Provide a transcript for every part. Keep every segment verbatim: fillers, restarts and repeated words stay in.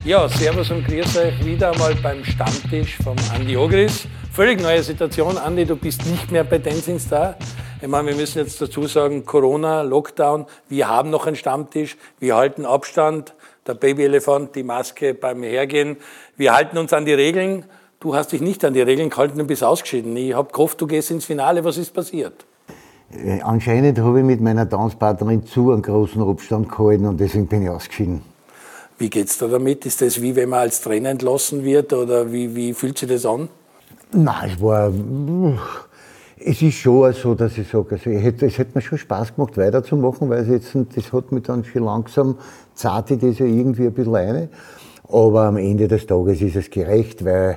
Ja, servus und grüß euch wieder einmal beim Stammtisch vom Andi Ogris. Völlig neue Situation. Andi, du bist nicht mehr bei Dancing Star. Ich meine, wir müssen jetzt dazu sagen, Corona, Lockdown, wir haben noch einen Stammtisch, wir halten Abstand, der Babyelefant, die Maske beim Hergehen. Wir halten uns an die Regeln. Du hast dich nicht an die Regeln gehalten und bist ausgeschieden. Ich habe gehofft, du gehst ins Finale. Was ist passiert? Äh, anscheinend habe ich mit meiner Tanzpartnerin zu einen großen Abstand gehalten und deswegen bin ich ausgeschieden. Wie geht's da damit? Ist das wie wenn man als Trainer entlassen wird oder wie, wie fühlt sich das an? Nein, es war, es ist schon so, dass ich sage, also ich hätte, es hätte mir schon Spaß gemacht weiterzumachen, weil es jetzt, das hat mich dann schon langsam, zahlt ich das ja irgendwie ein bisschen rein. Aber am Ende des Tages ist es gerecht, weil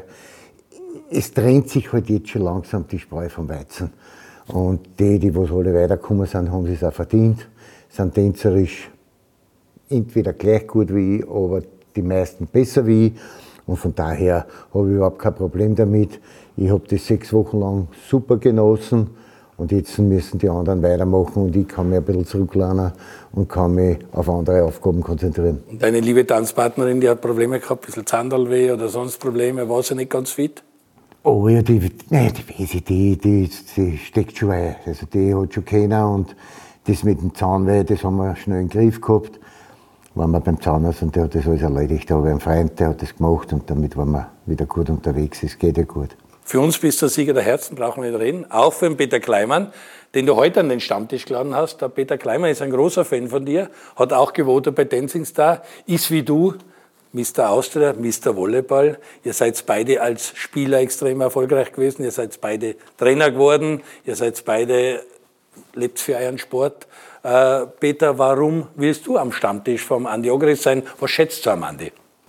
es trennt sich halt jetzt schon langsam die Spreu vom Weizen. Und die, die was alle weitergekommen sind, haben es auch verdient, sind tänzerisch entweder gleich gut wie ich, aber die meisten besser wie ich. Und von daher habe ich überhaupt kein Problem damit. Ich habe das sechs Wochen lang super genossen und jetzt müssen die anderen weitermachen und ich kann mich ein bisschen zurücklehnen und kann mich auf andere Aufgaben konzentrieren. Und deine liebe Tanzpartnerin, die hat Probleme gehabt, ein bisschen Zahndarlweh oder sonst Probleme, war sie nicht ganz fit? Oh ja, die, nein, die Wesi, die, die, die steckt schon ein. Also die hat schon keiner und das mit dem Zahnweh, das haben wir schnell in den Griff gehabt. Waren wir beim Zahnarzt und der hat das alles erledigt. Da habe ich einen Freund, der hat das gemacht und damit waren wir wieder gut unterwegs. Es geht ja gut. Für uns bist du der Sieger der Herzen, brauchen wir nicht reden. Auch für den Peter Kleimann, den du heute an den Stammtisch geladen hast. Der Peter Kleimann ist ein großer Fan von dir, hat auch gewotet bei Dancing Star, ist wie du Mister Austria, Mister Volleyball. Ihr seid beide als Spieler extrem erfolgreich gewesen, ihr seid beide Trainer geworden, ihr seid beide, lebt für euren Sport. Äh, Peter, warum willst du am Stammtisch vom Andi Ogris sein? Was schätzt du am Andi?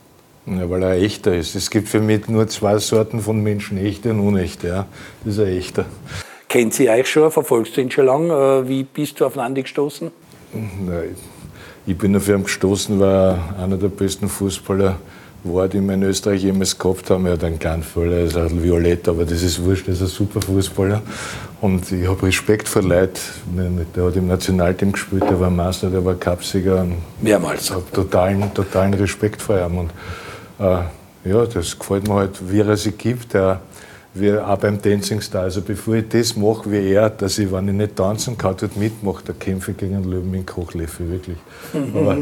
Ja, weil er ein echter ist. Es gibt für mich nur zwei Sorten von Menschen, echte und unechte. Ja. Das ist ein echter. Kennt sie euch schon? Verfolgst du ihn schon lange? Wie bist du auf den Andi gestoßen? Nein, ich bin auf ihn gestoßen, weil er einer der besten Fußballer war, die wir in Österreich jemals gehabt haben. Er hat einen kleinen Fall, er ist ein Violett, aber das ist wurscht, er ist ein super Fußballer. Und ich habe Respekt vor Leuten. Der hat im Nationalteam gespielt, der war Meister, der war Cupsieger. Mehrmals. Ich habe totalen, totalen Respekt vor ihm. Und, äh, ja, das gefällt mir halt, wie er sich gibt. Er, wie auch beim Dancing Star. Also bevor ich das mache wie er, dass ich, wenn ich nicht tanzen kann, dort mitmache, da kämpfe ich gegen einen Löwen mit Kochlöffel, wirklich. Aber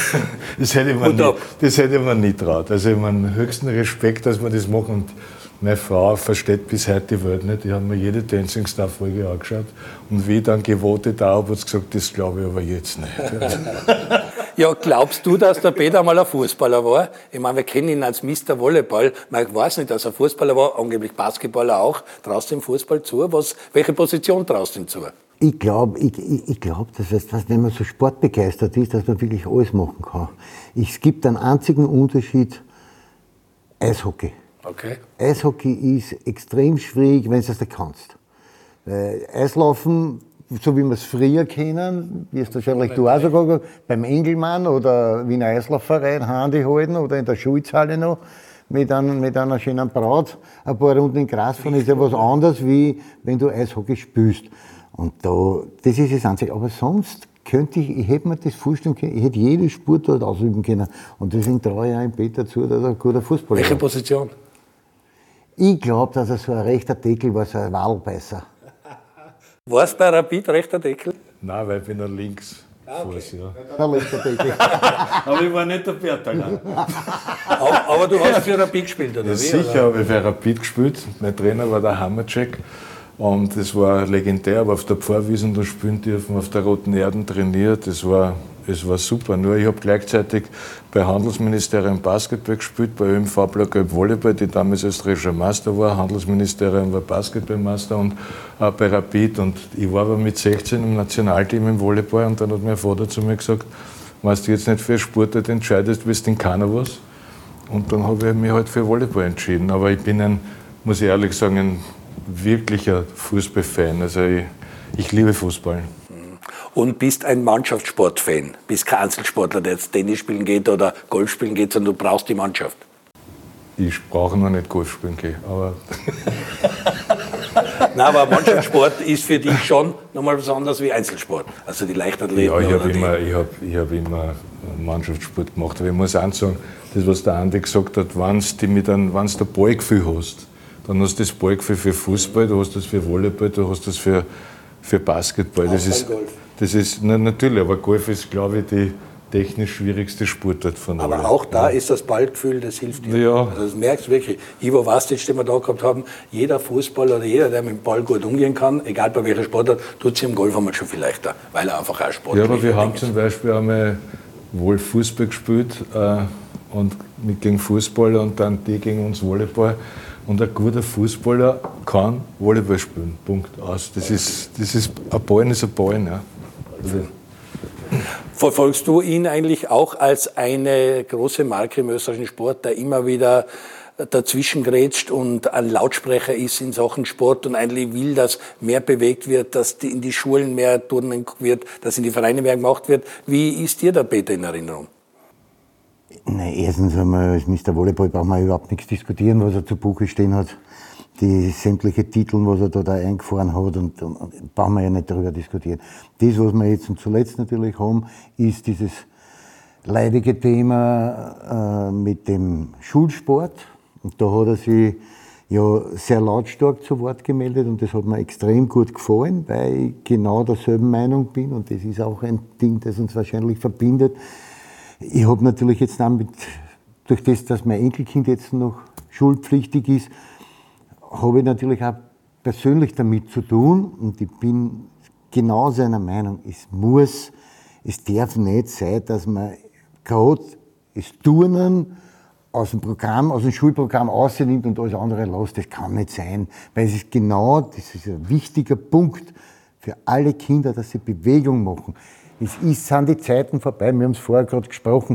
das hätte ich mir nie, das hätte ich mir nie traut. Also ich meine, höchsten Respekt, dass wir das machen. Und meine Frau versteht bis heute die Welt nicht. Die haben mir jede Dancing Star Folge angeschaut. Und wie ich dann gewotet habe, hat sie gesagt, das glaube ich aber jetzt nicht. Ja, glaubst du, dass der Peter mal ein Fußballer war? Ich meine, wir kennen ihn als Mister Volleyball. Man weiß nicht, dass er Fußballer war, angeblich Basketballer auch. Traust du ihm Fußball zu? Was, welche Position traust du ihm zu? Ich glaube, ich, ich, ich glaub, dass, dass wenn man so sportbegeistert ist, dass man wirklich alles machen kann. Es gibt einen einzigen Unterschied: Eishockey. Okay. Eishockey ist extrem schwierig, wenn du es nicht kannst. Weil Eislaufen, so wie wir es früher kennen, wie es wahrscheinlich du auch sogar beim Engelmann oder Wiener Eislaufverein Handy halten oder in der Schulzhalle noch mit, einem, mit einer schönen Braut ein paar Runden im Gras fahren, ist ja was anderes, wie wenn du Eishockey spielst. Und da, das ist das Einzige. Aber sonst könnte ich, ich hätte mir das vorstellen können, ich hätte jede Sportart ausüben können. Und deswegen traue ich einem Peter zu, dass er ein guter Fußballer ist. Welche Position? Ich glaube, dass er so ein rechter Deckel war, so ein Wadelbeißer. War es bei Rapid rechter Deckel? Nein, weil ich bin ein links. Ah, okay. Fuß, ja. Der rechter Deckel. Aber ich war nicht der Bertaler. aber, aber du hast für Rapid gespielt, oder Ja, wie? sicher habe ich für Rapid gespielt. Mein Trainer war der Hammercheck. Und das war legendär, aber auf der Pfarrwiesen da spielen dürfen, auf der Roten Erden trainiert. Das war, das war super. Nur ich habe gleichzeitig bei Handelsministerium Basketball gespielt, bei Ö M V Blau-Gelb Volleyball, die damals österreichischer Meister war. Handelsministerium war Basketballmeister und auch bei Rapid. Und ich war aber mit sechzehn im Nationalteam im Volleyball und dann hat mein Vater zu mir gesagt, wenn du jetzt nicht für Sportart entscheidest, willst du in keiner was. Und dann habe ich mich halt für Volleyball entschieden. Aber ich bin ein, muss ich ehrlich sagen, ein wirklicher Fußballfan. Also ich, ich liebe Fußball. Und bist ein Mannschaftssportfan. Bist kein Einzelsportler, der jetzt Tennis spielen geht oder Golf spielen geht, sondern du brauchst die Mannschaft. Ich brauche noch nicht Golf spielen gehen, aber Nein, aber Mannschaftssport ist für dich schon nochmal was anderes wie Einzelsport. Also die Leichtathleten. Ja, ich habe oder immer, ich hab, ich hab immer Mannschaftssport gemacht. Aber ich muss auch sagen, das, was der Andi gesagt hat, wenn du mit einem, wenn du ein Ballgefühl hast, dann hast du das Ballgefühl für Fußball, du hast das für Volleyball, du hast das für, für Basketball. Das ist, Golf. das ist, na, natürlich, aber Golf ist, glaube ich, die technisch schwierigste Sportart von allen. Aber auch da ja. ist das Ballgefühl, das hilft dir. Ja. Also das merkst du wirklich. Ivo Vastic, den wir da gehabt haben, jeder Fußballer oder jeder, der mit dem Ball gut umgehen kann, egal bei welcher Sportart, tut sich im Golf einmal schon viel leichter, weil er einfach auch Sport ist. Ja, aber wir haben zum Beispiel einmal wohl Fußball gespielt äh, und mit gegen Fußballer und dann die gegen uns Volleyball. Und ein guter Fußballer kann Volleyball spielen. Punkt. Aus. Das ist, das ist, ein Ball ist ein Ball. Ja. Also, verfolgst du ihn eigentlich auch als eine große Marke im österreichischen Sport, der immer wieder dazwischen grätscht und ein Lautsprecher ist in Sachen Sport und eigentlich will, dass mehr bewegt wird, dass die in die Schulen mehr Turnen wird, dass in die Vereine mehr gemacht wird. Wie ist dir der Peter in Erinnerung? Nein, erstens einmal, als Mister Volleyball brauchen wir überhaupt nichts diskutieren, was er zu Buche stehen hat. Die sämtliche Titel, was er da, da eingefahren hat, und, und, und brauchen wir ja nicht darüber diskutieren. Das, was wir jetzt und zuletzt natürlich haben, ist dieses leidige Thema äh, mit dem Schulsport. Und da hat er sich ja sehr lautstark zu Wort gemeldet und das hat mir extrem gut gefallen, weil ich genau derselben Meinung bin und das ist auch ein Ding, das uns wahrscheinlich verbindet. Ich habe natürlich jetzt damit, durch das, dass mein Enkelkind jetzt noch schulpflichtig ist, habe ich natürlich auch persönlich damit zu tun und ich bin genau seiner Meinung. Es muss, es darf nicht sein, dass man gerade das Turnen aus dem Programm, aus dem Schulprogramm rausnimmt und alles andere lässt. Das kann nicht sein, weil es ist genau, das ist ein wichtiger Punkt für alle Kinder, dass sie Bewegung machen. Es ist, sind die Zeiten vorbei, wir haben es vorher gerade gesprochen,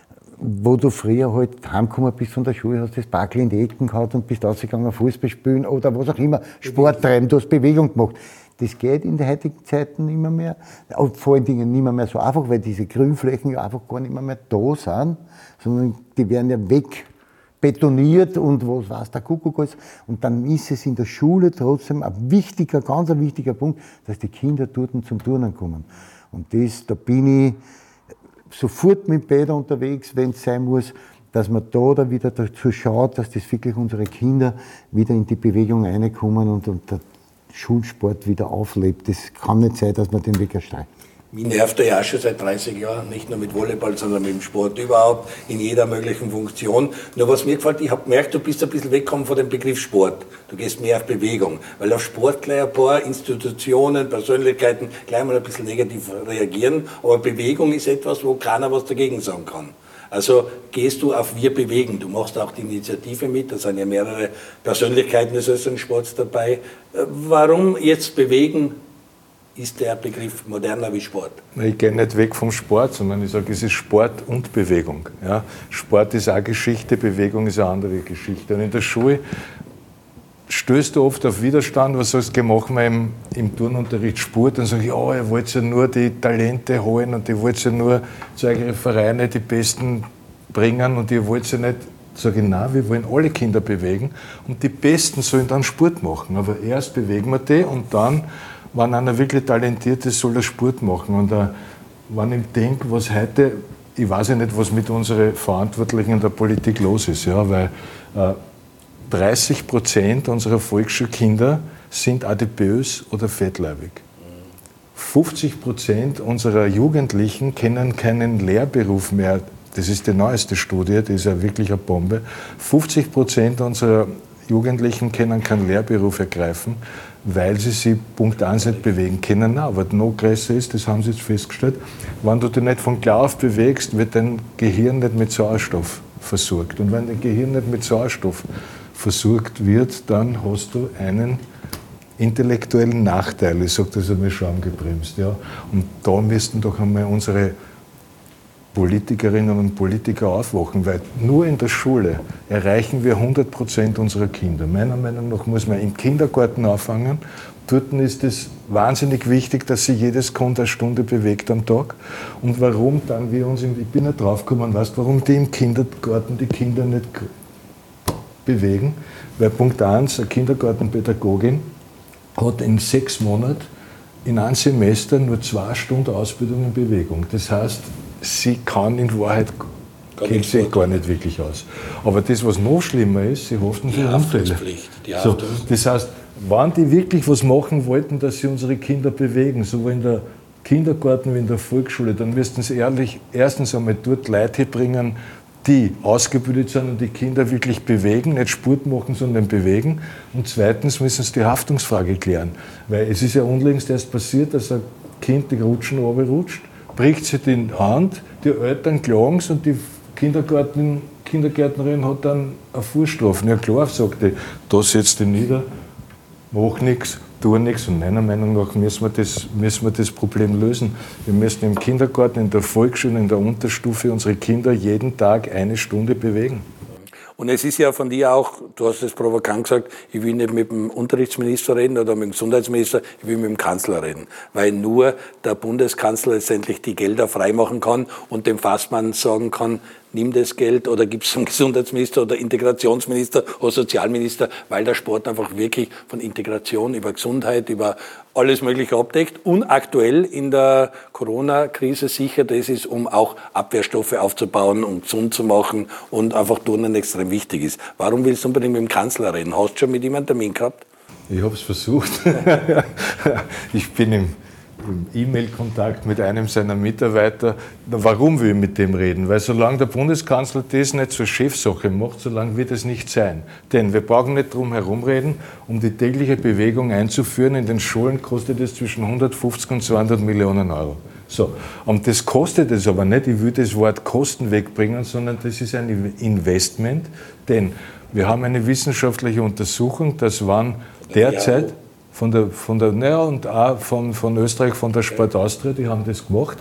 wo du früher halt heimgekommen bist von der Schule, hast das Backel in die Ecken gehauen und bist rausgegangen, Fußball spielen oder was auch immer, Sport treiben, du hast Bewegung gemacht. Das geht in den heutigen Zeiten nicht mehr mehr, und vor allen Dingen nicht mehr, mehr so einfach, weil diese Grünflächen ja einfach gar nicht mehr, mehr da sind, sondern die werden ja weg betoniert und was weiß der Kuckuck alles. Und dann ist es in der Schule trotzdem ein wichtiger, ganz ein wichtiger Punkt, dass die Kinder dort zum Turnen kommen. Und das, da bin ich sofort mit Peter unterwegs, wenn es sein muss, dass man da, da wieder dazu schaut, dass das wirklich unsere Kinder wieder in die Bewegung reinkommen und, und der Schulsport wieder auflebt. Das kann nicht sein, dass man den Weg erstreicht. Mich nervt er ja auch schon seit dreißig Jahren, nicht nur mit Volleyball, sondern mit dem Sport überhaupt, in jeder möglichen Funktion. Nur was mir gefällt, ich habe gemerkt, du bist ein bisschen weggekommen von dem Begriff Sport. Du gehst mehr auf Bewegung, weil auf Sport gleich ein paar Institutionen, Persönlichkeiten gleich mal ein bisschen negativ reagieren. Aber Bewegung ist etwas, wo keiner was dagegen sagen kann. Also gehst du auf Wir bewegen. Du machst auch die Initiative mit, da sind ja mehrere Persönlichkeiten des österreichischen Sports dabei. Warum jetzt bewegen? Ist der Begriff moderner wie Sport? Ich gehe nicht weg vom Sport, sondern ich sage, es ist Sport und Bewegung. Ja? Sport ist eine Geschichte, Bewegung ist eine andere Geschichte. Und in der Schule stößt du oft auf Widerstand, was sagst du, machen wir im, im Turnunterricht Sport, dann sage ich, ja, ihr wollt ja nur die Talente holen und ihr wollt ja nur zu euren Vereine die Besten bringen und ihr wollt ja nicht, sage ich, nein, wir wollen alle Kinder bewegen und die Besten sollen dann Sport machen. Aber erst bewegen wir die und dann, wenn einer wirklich talentiert ist, soll er Sport machen. Und äh, wenn ich denke, was heute, ich weiß ja nicht, was mit unseren Verantwortlichen in der Politik los ist, ja, weil äh, dreißig Prozent unserer Volksschulkinder sind adipös oder fettleibig. fünfzig Prozent unserer Jugendlichen kennen keinen Lehrberuf mehr. Das ist die neueste Studie, die ist ja wirklich eine Bombe. fünfzig Prozent unserer Jugendlichen können keinen Lehrberuf ergreifen, weil sie sich Punkt eins nicht bewegen können. Nein, was noch größer ist, das haben sie jetzt festgestellt, wenn du dich nicht von klar auf bewegst, wird dein Gehirn nicht mit Sauerstoff versorgt. Und wenn dein Gehirn nicht mit Sauerstoff versorgt wird, dann hast du einen intellektuellen Nachteil. Ich sage das einmal schaumgebremst. Ja. Und da müssten doch einmal unsere Politikerinnen und Politiker aufwachen, weil nur in der Schule erreichen wir hundert Prozent unserer Kinder. Meiner Meinung nach muss man im Kindergarten anfangen. Dort ist es wahnsinnig wichtig, dass sich jedes Kind eine Stunde bewegt am Tag. Und warum dann wir uns, im, ich bin nicht draufgekommen, weißt, warum die im Kindergarten die Kinder nicht bewegen? Weil Punkt eins, eine Kindergartenpädagogin hat in sechs Monaten in einem Semester nur zwei Stunden Ausbildung in Bewegung. Das heißt, sie kann in Wahrheit kennt sich gar nicht wirklich aus. Aber das, was noch schlimmer ist, sie haften für Unfälle. So, das heißt, wenn die wirklich was machen wollten, dass sie unsere Kinder bewegen, sowohl in der Kindergarten wie in der Volksschule, dann müssten sie ehrlich erstens einmal dort Leute bringen, die ausgebildet sind und die Kinder wirklich bewegen, nicht Sport machen, sondern bewegen. Und zweitens müssen sie die Haftungsfrage klären. Weil es ist ja unlängst erst passiert, dass ein Kind die Rutschen runterrutscht, bricht sich die Hand, die Eltern klagen es und die Kindergarten, Kindergärtnerin hat dann eine Vorstrafe. Ja klar, sagt die, da setzt die nieder, mach nichts, tu nichts. Und meiner Meinung nach müssen wir, das, müssen wir das Problem lösen. Wir müssen im Kindergarten, in der Volksschule, in der Unterstufe unsere Kinder jeden Tag eine Stunde bewegen. Und es ist ja von dir auch, du hast es provokant gesagt, ich will nicht mit dem Unterrichtsminister reden oder mit dem Gesundheitsminister, ich will mit dem Kanzler reden. Weil nur der Bundeskanzler letztendlich die Gelder freimachen kann und dem Fassmann sagen kann, nimm das Geld oder gib es zum Gesundheitsminister oder Integrationsminister oder Sozialminister, weil der Sport einfach wirklich von Integration über Gesundheit, über alles Mögliche abdeckt und aktuell in der Corona-Krise sicher das ist, um auch Abwehrstoffe aufzubauen und gesund zu machen und einfach Turnen extrem wichtig ist. Warum willst du unbedingt mit dem Kanzler reden? Hast du schon mit ihm einen Termin gehabt? Ich habe es versucht. Ich bin im im E-Mail-Kontakt mit einem seiner Mitarbeiter. Warum will ich mit dem reden? Weil solange der Bundeskanzler das nicht zur Chefsache macht, solange wird es nicht sein. Denn wir brauchen nicht drum herum reden, um die tägliche Bewegung einzuführen. In den Schulen kostet es zwischen hundertfünfzig und zweihundert Millionen Euro. So, und das kostet es aber nicht, ich will das Wort Kosten wegbringen, sondern das ist ein Investment, denn wir haben eine wissenschaftliche Untersuchung, dass wann derzeit von der, von der, naja, und auch von, von Österreich, von der Sport Austria, die haben das gemacht.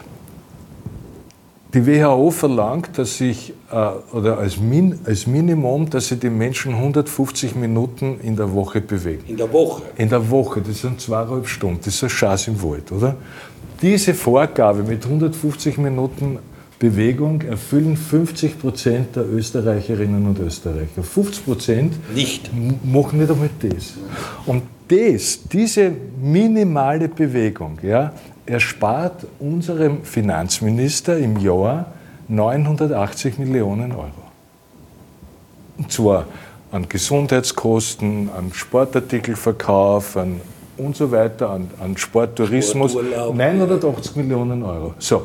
Die W H O verlangt, dass sich, äh, oder als, Min, als Minimum, dass sich die Menschen hundertfünfzig Minuten in der Woche bewegen. In der Woche? In der Woche, das sind zweieinhalb Stunden, das ist ein Schatz im Wald, oder? Diese Vorgabe mit hundertfünfzig Minuten Bewegung erfüllen fünfzig Prozent der Österreicherinnen und Österreicher. fünfzig Prozent nicht. machen nicht einmal das. Und das, diese minimale Bewegung, ja, erspart unserem Finanzminister im Jahr neunhundertachtzig Millionen Euro. Und zwar an Gesundheitskosten, an Sportartikelverkauf, an und so weiter, an, an Sporttourismus. neunhundertachtzig Millionen Euro. So.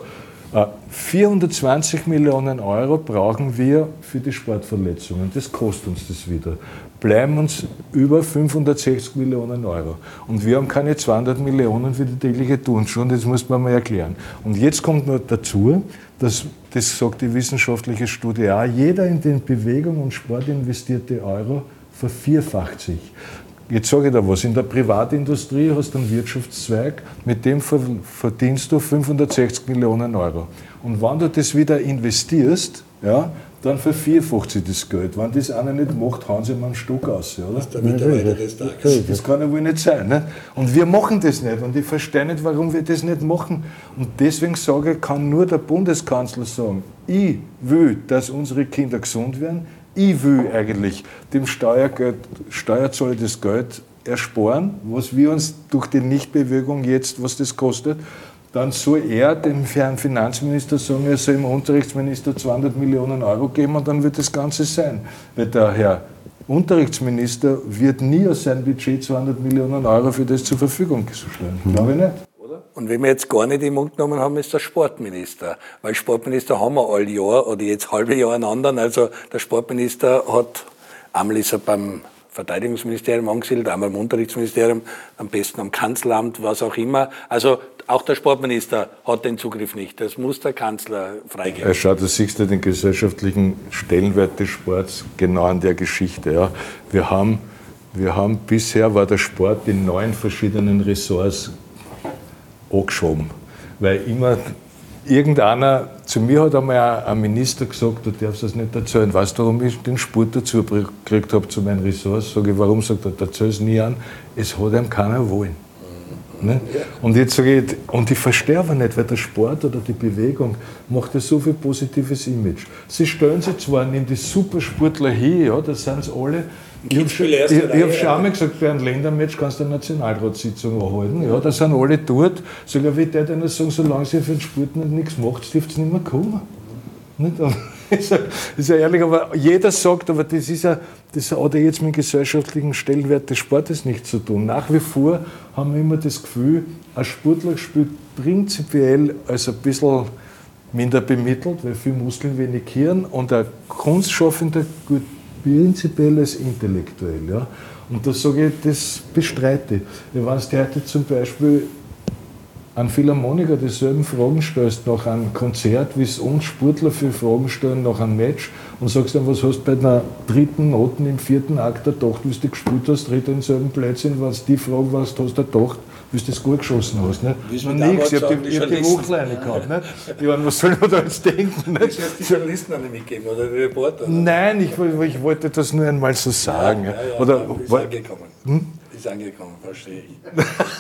vierhundertzwanzig Millionen Euro brauchen wir für die Sportverletzungen. Das kostet uns das wieder. Bleiben uns über fünfhundertsechzig Millionen Euro. Und wir haben keine zweihundert Millionen für die tägliche Turnstunde, das muss man mal erklären. Und jetzt kommt noch dazu, dass, das sagt die wissenschaftliche Studie auch, jeder in den Bewegung und Sport investierte Euro vervierfacht sich. Jetzt sage ich dir was, in der Privatindustrie hast du einen Wirtschaftszweig, mit dem verdienst du fünfhundertsechzig Millionen Euro. Und wenn du das wieder investierst, ja, dann vervierfacht sich das Geld. Wenn das einer nicht macht, hauen sie ihm einen Stück aus. Oder? Das ist der Mitarbeiter des Tages. Das kann ja wohl nicht sein. Nicht? Und wir machen das nicht. Und ich verstehe nicht, warum wir das nicht machen. Und deswegen sage ich, kann nur der Bundeskanzler sagen, ich will, dass unsere Kinder gesund werden. Ich will eigentlich dem Steuergeld, Steuerzahler das Geld ersparen, was wir uns durch die Nichtbewegung jetzt, was das kostet. Dann soll er dem Herrn Finanzminister sagen, er soll dem Unterrichtsminister zweihundert Millionen Euro geben und dann wird das Ganze sein. Weil der Herr Unterrichtsminister wird nie aus seinem Budget zweihundert Millionen Euro für das zur Verfügung stellen. Mhm. Glaube ich nicht. Und wenn wir jetzt gar nicht im Mund genommen haben, ist der Sportminister. Weil Sportminister haben wir all Jahr oder jetzt halbe Jahr einen anderen. Also der Sportminister hat, einmal ist er beim Verteidigungsministerium angesiedelt, einmal im Unterrichtsministerium, am besten am Kanzleramt, was auch immer. Also auch der Sportminister hat den Zugriff nicht. Das muss der Kanzler freigeben. Ja, schau, du siehst ja den gesellschaftlichen Stellenwert des Sports genau an der Geschichte. Ja. Wir haben, wir haben bisher war der Sport in neun verschiedenen Ressorts angeschoben. Weil immer irgendeiner, zu mir hat einmal ein Minister gesagt, du darfst das nicht erzählen, weißt du, warum ich den Sport dazu gekriegt habe zu meinen Ressorts? Sage ich, warum? Sagt er, erzähl es nie an, es hat ihm keiner wollen. Ne? Und jetzt sage ich, und ich verstehe aber nicht, weil der Sport oder die Bewegung macht ja so viel positives Image. Sie stellen sich zwar, nehmen die Supersportler hin, ja, das sind sie alle, Ich habe schon, ich, ich hab schon einmal gesagt, bei einem Ländermatch kannst du eine Nationalratssitzung anhalten. Ja, da sind alle dort. Sogar wie der, der nur sagen, solange sie für den Sport nichts macht, dürft ihr nicht mehr kommen. Nicht? Das ist ja ehrlich, aber jeder sagt, aber das ist ja, das hat ja jetzt mit dem gesellschaftlichen Stellenwert des Sportes nichts zu tun. Nach wie vor haben wir immer das Gefühl, ein Sportler spielt prinzipiell als ein bisschen minder bemittelt, weil viel Muskeln, wenig Hirn, und ein Kunstschaffender gut prinzipiell als intellektuell. Ja? Und da sage ich, das bestreite ich. Wenn du heute zum Beispiel an Philharmoniker dieselben Fragen stellst nach einem Konzert, wie es uns Sportler für Fragen stellen nach einem Match, und sagst dann, was hast du bei einer dritten Noten im vierten Akt gedacht, wie du gespielt hast, tritt denselben Blödsinn, wenn du die Frage, was du hast gedacht, wie du das gut geschossen hast. Nicht? Noch nichts, ich habe die, hab die Wochleine gehabt. Nicht? Ich meine, was soll man da jetzt denken? Nicht? Das heißt, die Journalisten haben nicht mitgegeben, oder die Reporter? Oder? Nein, ich, ich wollte das nur einmal so sagen. Ja, ja, ja, oder, ja, ist war, angekommen. Hm? Ist angekommen, verstehe ich.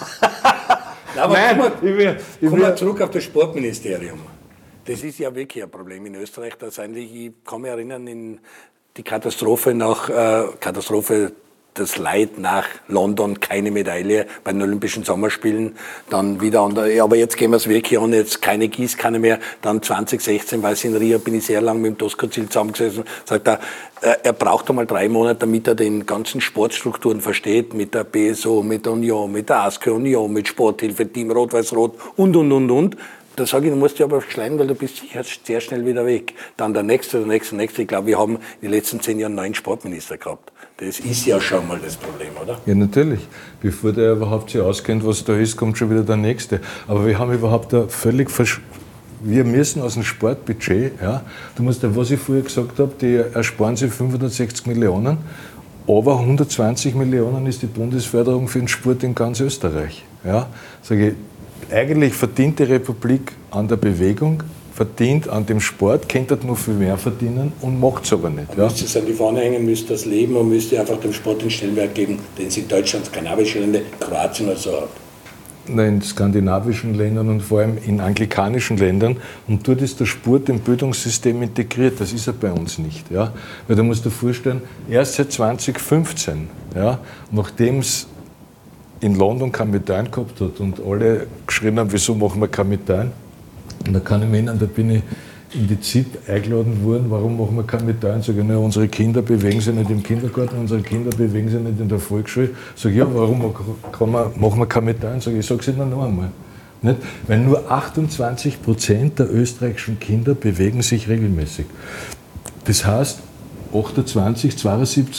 Na, aber Nein, kommen wir, ich will, ich kommen wir will, zurück auf das Sportministerium. Das ist ja wirklich ein Problem in Österreich. Das eigentlich, ich kann mich erinnern, in die Katastrophe nach äh, Katastrophe, das Leid nach London, keine Medaille bei den Olympischen Sommerspielen, dann wieder an der, ja, aber jetzt gehen wir es wirklich an, jetzt keine Gießkanne mehr, dann zwanzig sechzehn, weil es in Rio, bin ich sehr lang mit dem Doskozil zusammengesessen, sagt er, er braucht einmal drei Monate, damit er den ganzen Sportstrukturen versteht, mit der B S O, mit der Union, mit der ASKE Union, mit Sporthilfe, Team Rot-Weiß-Rot und, und, und, und. Da sage ich, du musst dich aber schleichen, weil du bist sicher sehr schnell wieder weg. Dann der nächste, der nächste, der nächste. Ich glaube, wir haben in den letzten zehn Jahren neun Sportminister gehabt. Das ist ja schon mal das Problem, oder? Ja, natürlich. Bevor der überhaupt sich auskennt, was da ist, kommt schon wieder der Nächste. Aber wir haben überhaupt da völlig versch wir müssen aus dem Sportbudget, ja, du musst ja, was ich vorher gesagt habe, die ersparen sich fünfhundertsechzig Millionen, aber hundertzwanzig Millionen ist die Bundesförderung für den Sport in ganz Österreich. Ja, sage ich, eigentlich verdient die Republik an der Bewegung, verdient an dem Sport, könnte nur viel mehr verdienen und macht es aber nicht. Man ja. müsste es an die Fahne hängen, müsste das leben und müsste einfach dem Sport den Stellenwert geben, den es in Deutschland, skandinavische Länder, Kroatien oder so hat. In skandinavischen Ländern und vor allem in anglikanischen Ländern. Und dort ist der Sport im Bildungssystem integriert. Das ist er bei uns nicht. Ja? Weil da musst du dir vorstellen, erst seit zwanzig fünfzehn, ja, nachdem es in London keine Medaillen gehabt hat und alle geschrien haben, wieso machen wir keine Medaillen? Und da kann ich mich erinnern, da bin ich in die Z I P eingeladen worden, warum machen wir keine Medaillen? Sag ich, na, unsere Kinder bewegen sich nicht im Kindergarten, unsere Kinder bewegen sich nicht in der Volksschule. Sag ich, ja, warum kann man, machen wir keine Medaillen? Sag ich, ich sage es Ihnen noch einmal. Nicht? Weil nur achtundzwanzig Prozent der österreichischen Kinder bewegen sich regelmäßig. Das heißt, achtundzwanzig, zweiundsiebzig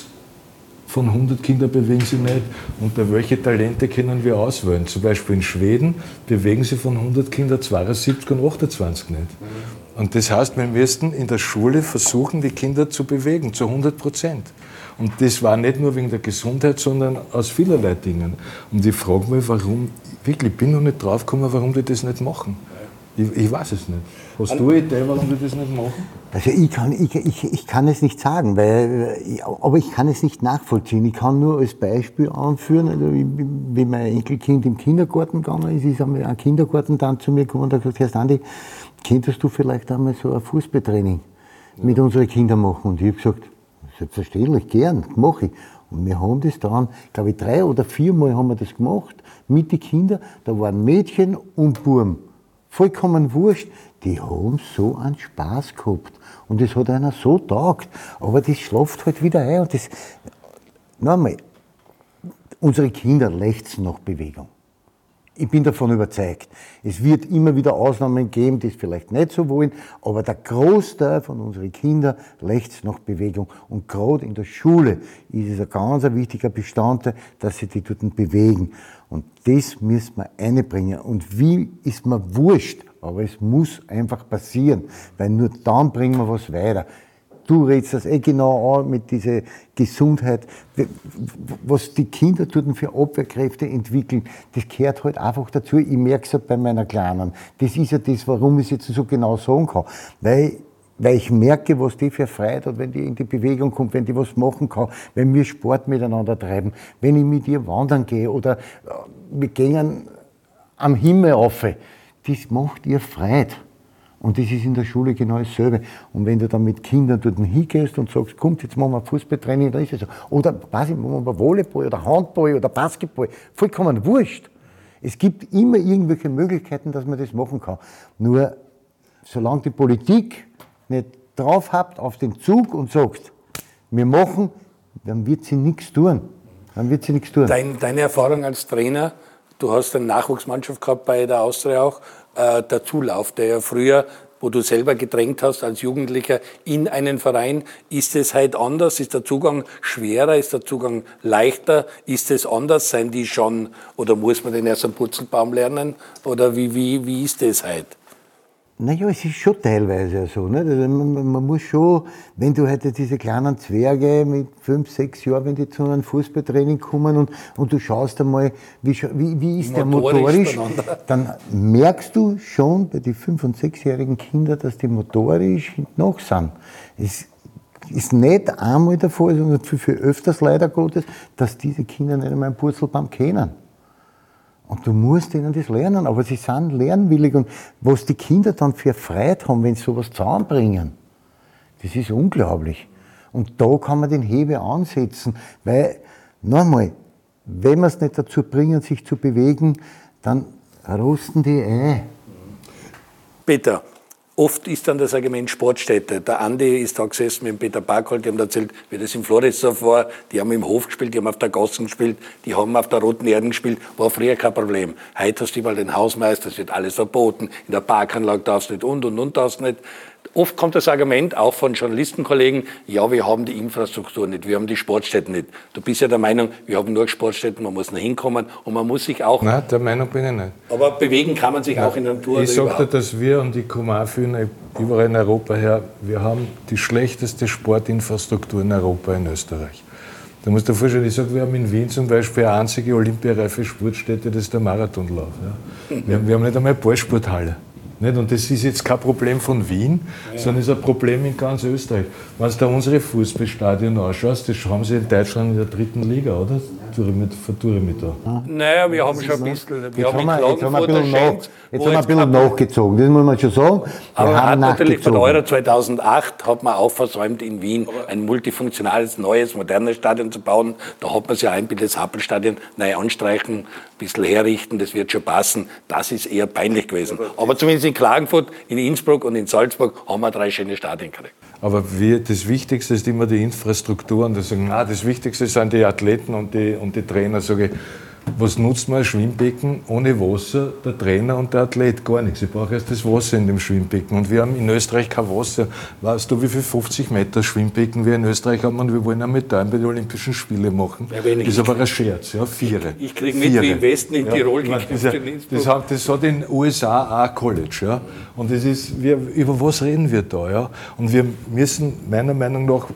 von hundert Kindern bewegen sich nicht. Und bei welche Talente können wir auswählen? Zum Beispiel in Schweden bewegen sich von hundert Kindern zweiundsiebzig und achtundzwanzig nicht. Und das heißt, wir müssten in der Schule versuchen, die Kinder zu bewegen, zu hundert Prozent. Und das war nicht nur wegen der Gesundheit, sondern aus vielerlei Dingen. Und ich frage mich, warum, wirklich, ich bin noch nicht draufgekommen, warum die das nicht machen. Ich, ich weiß es nicht. Hast du eine Idee, warum die das nicht machen? Also ich kann, ich, ich, ich kann es nicht sagen, weil, aber ich kann es nicht nachvollziehen. Ich kann nur als Beispiel anführen, also wie mein Enkelkind im Kindergarten gegangen ist, ist einmal ein Kindergarten dann zu mir gekommen und hat gesagt, Herr Standi, könntest du vielleicht einmal so ein Fußballtraining ja. mit unseren Kindern machen? Und ich habe gesagt, selbstverständlich, gern, mache ich. Und wir haben das dann, glaube ich, drei oder viermal haben wir das gemacht mit den Kindern. Da waren Mädchen und Buben. Vollkommen wurscht. Die haben so einen Spaß gehabt. Und das hat einer so taugt. Aber das schlaft halt wieder ein. Und das, nochmal, unsere Kinder lechzen nach Bewegung. Ich bin davon überzeugt. Es wird immer wieder Ausnahmen geben, die es vielleicht nicht so wollen, aber der Großteil von unseren Kindern lechzt nach Bewegung. Und gerade in der Schule ist es ein ganz wichtiger Bestandteil, dass sie die dort bewegen. Und das müssen wir einbringen. Und wie ist mir wurscht, aber es muss einfach passieren, weil nur dann bringen wir was weiter. Du redest das eh genau an mit dieser Gesundheit. Was die Kinder dort für Abwehrkräfte entwickeln, das gehört halt einfach dazu. Ich merke es halt bei meiner Kleinen. Das ist ja das, warum ich es jetzt so genau sagen kann. Weil, weil ich merke, was die für Freude hat, wenn die in die Bewegung kommt, wenn die was machen kann, wenn wir Sport miteinander treiben, wenn ich mit ihr wandern gehe oder wir gehen am Himmel rauf. Das macht ihr Freude. Und das ist in der Schule genau dasselbe. Und wenn du dann mit Kindern dort hingehst und sagst, kommt, jetzt machen wir Fußballtraining, dann ist es so. Oder, weiß ich, machen wir Volleyball oder Handball oder Basketball. Vollkommen wurscht. Es gibt immer irgendwelche Möglichkeiten, dass man das machen kann. Nur, solange die Politik nicht drauf habt auf den Zug und sagt, wir machen, dann wird sie nichts tun. Dann wird sie nichts tun. Dein, deine Erfahrung als Trainer, du hast eine Nachwuchsmannschaft gehabt bei der Austria auch, äh, der Zulauf, der ja früher, wo du selber gedrängt hast als Jugendlicher in einen Verein, ist es heute anders? Ist der Zugang schwerer? Ist der Zugang leichter? Ist es anders? Seien die schon, oder muss man den erst am Purzelbaum lernen? Oder wie, wie, wie ist das heute? Naja, es ist schon teilweise so. Nicht? Also man, man muss schon, wenn du heute diese kleinen Zwerge mit fünf, sechs Jahren, wenn die zu einem Fußballtraining kommen und, und du schaust einmal, wie, wie, wie ist der motorisch, dann merkst du schon bei den fünf- und sechsjährigen Kindern, dass die motorisch noch sind. Es ist nicht einmal der Fall, sondern viel, viel öfters leider Gottes, dass diese Kinder nicht einmal einen Purzelbaum kennen. Und du musst ihnen das lernen, aber sie sind lernwillig. Und was die Kinder dann für Freude haben, wenn sie sowas zusammenbringen, das ist unglaublich. Und da kann man den Hebel ansetzen, weil, nochmal, wenn wir es nicht dazu bringen, sich zu bewegen, dann rosten die ein. Peter, oft ist dann das Argument Sportstätte. Der Andi ist da gesessen mit dem Peter Barkholt, die haben erzählt, wie das in Floridsdorf war. Die haben im Hof gespielt, die haben auf der Gassen gespielt, die haben auf der Roten Erde gespielt. War früher kein Problem. Heute hast du mal den Hausmeister, es wird alles verboten. In der Parkanlage darfst du nicht und und und darfst nicht. Oft kommt das Argument auch von Journalistenkollegen, ja, wir haben die Infrastruktur nicht, wir haben die Sportstätten nicht. Du bist ja der Meinung, wir haben nur Sportstätten, man muss noch hinkommen und man muss sich auch... Nein, der Meinung bin ich nicht. Aber bewegen kann man sich ja auch in der Natur. Ich sage dir, dass wir, und ich komme auch viel überall in Europa her, wir haben die schlechteste Sportinfrastruktur in Europa, in Österreich. Da musst du dir vorstellen, ich sage, wir haben in Wien zum Beispiel eine einzige olympiareife Sportstätte, das ist der Marathonlauf. Ja. Wir, haben, wir haben nicht einmal eine Ballsporthalle. Nicht? Und das ist jetzt kein Problem von Wien, ja, sondern ist ein Problem in ganz Österreich. Wenn du da unsere Fußballstadien anschaust, das haben sie in Deutschland in der dritten Liga, oder? Vertue mit da. Naja, wir haben schon ein bisschen. Wir jetzt haben, haben wir, jetzt haben wir ein bisschen, nach, jetzt jetzt haben wir ein bisschen nachgezogen, das muss man schon sagen. Wir aber man haben hat natürlich von Euro zweitausendacht hat man auch versäumt, in Wien ein multifunktionales, neues, modernes Stadion zu bauen. Da hat man sich einbildet, das Happelstadion neu anstreichen, ein bisschen herrichten, das wird schon passen. Das ist eher peinlich gewesen. Aber zumindest in Klagenfurt, in Innsbruck und in Salzburg haben wir drei schöne Stadien gekriegt. Aber wir, das Wichtigste ist immer die Infrastruktur. Und das, sagen, na, das Wichtigste sind die Athleten und die, und die Trainer. Sage ich, was nutzt man ein Schwimmbecken ohne Wasser, der Trainer und der Athlet? Gar nichts. Ich brauche erst das Wasser in dem Schwimmbecken. Und wir haben in Österreich kein Wasser. Weißt du, wie viel fünfzig Meter Schwimmbecken wir in Österreich haben? Und wir wollen eine Medaille bei den Olympischen Spielen machen. Ja, das ist aber ein Scherz. Ja, Viere. Ich kriege mit, wie im Westen in ja, Tirol gekämpft. Das, das, hat, das hat in den U S A auch ein College. Ja? Und das ist, wir, über was reden wir da? Ja? Und wir müssen meiner Meinung nach,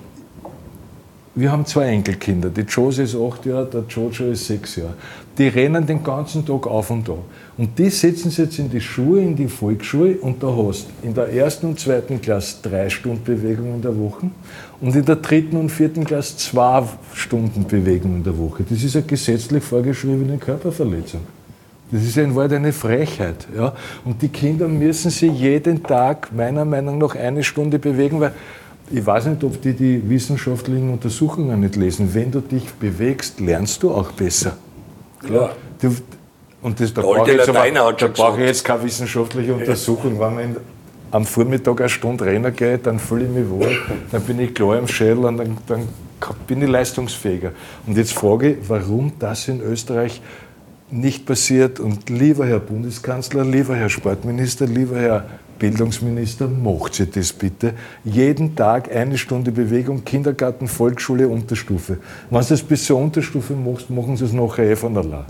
wir haben zwei Enkelkinder. Die Josie ist acht Jahre, der Jojo ist sechs Jahre. Die rennen den ganzen Tag auf und da. Und die setzen sich jetzt in die Schule, in die Volksschule, und da hast du in der ersten und zweiten Klasse drei Stunden Bewegung in der Woche und in der dritten und vierten Klasse zwei Stunden Bewegung in der Woche. Das ist eine gesetzlich vorgeschriebene Körperverletzung. Das ist in Wahrheit eine Frechheit. Ja? Und die Kinder müssen sich jeden Tag meiner Meinung nach eine Stunde bewegen, weil ich weiß nicht, ob die die wissenschaftlichen Untersuchungen nicht lesen. Wenn du dich bewegst, lernst du auch besser. Klar. Du, und das, da brauche ich, brauch ich jetzt keine wissenschaftliche Untersuchung. Wenn man am Vormittag eine Stunde rennen geht, dann fühle ich mich wohl, dann bin ich klar im Schädel und dann, dann bin ich leistungsfähiger. Und jetzt frage ich, warum das in Österreich nicht passiert. Und lieber Herr Bundeskanzler, lieber Herr Sportminister, lieber Herr Bildungsminister, macht Sie das bitte. Jeden Tag eine Stunde Bewegung, Kindergarten, Volksschule, Unterstufe. Wenn Sie das bis zur Unterstufe machst, machen Sie es nachher eh von allein.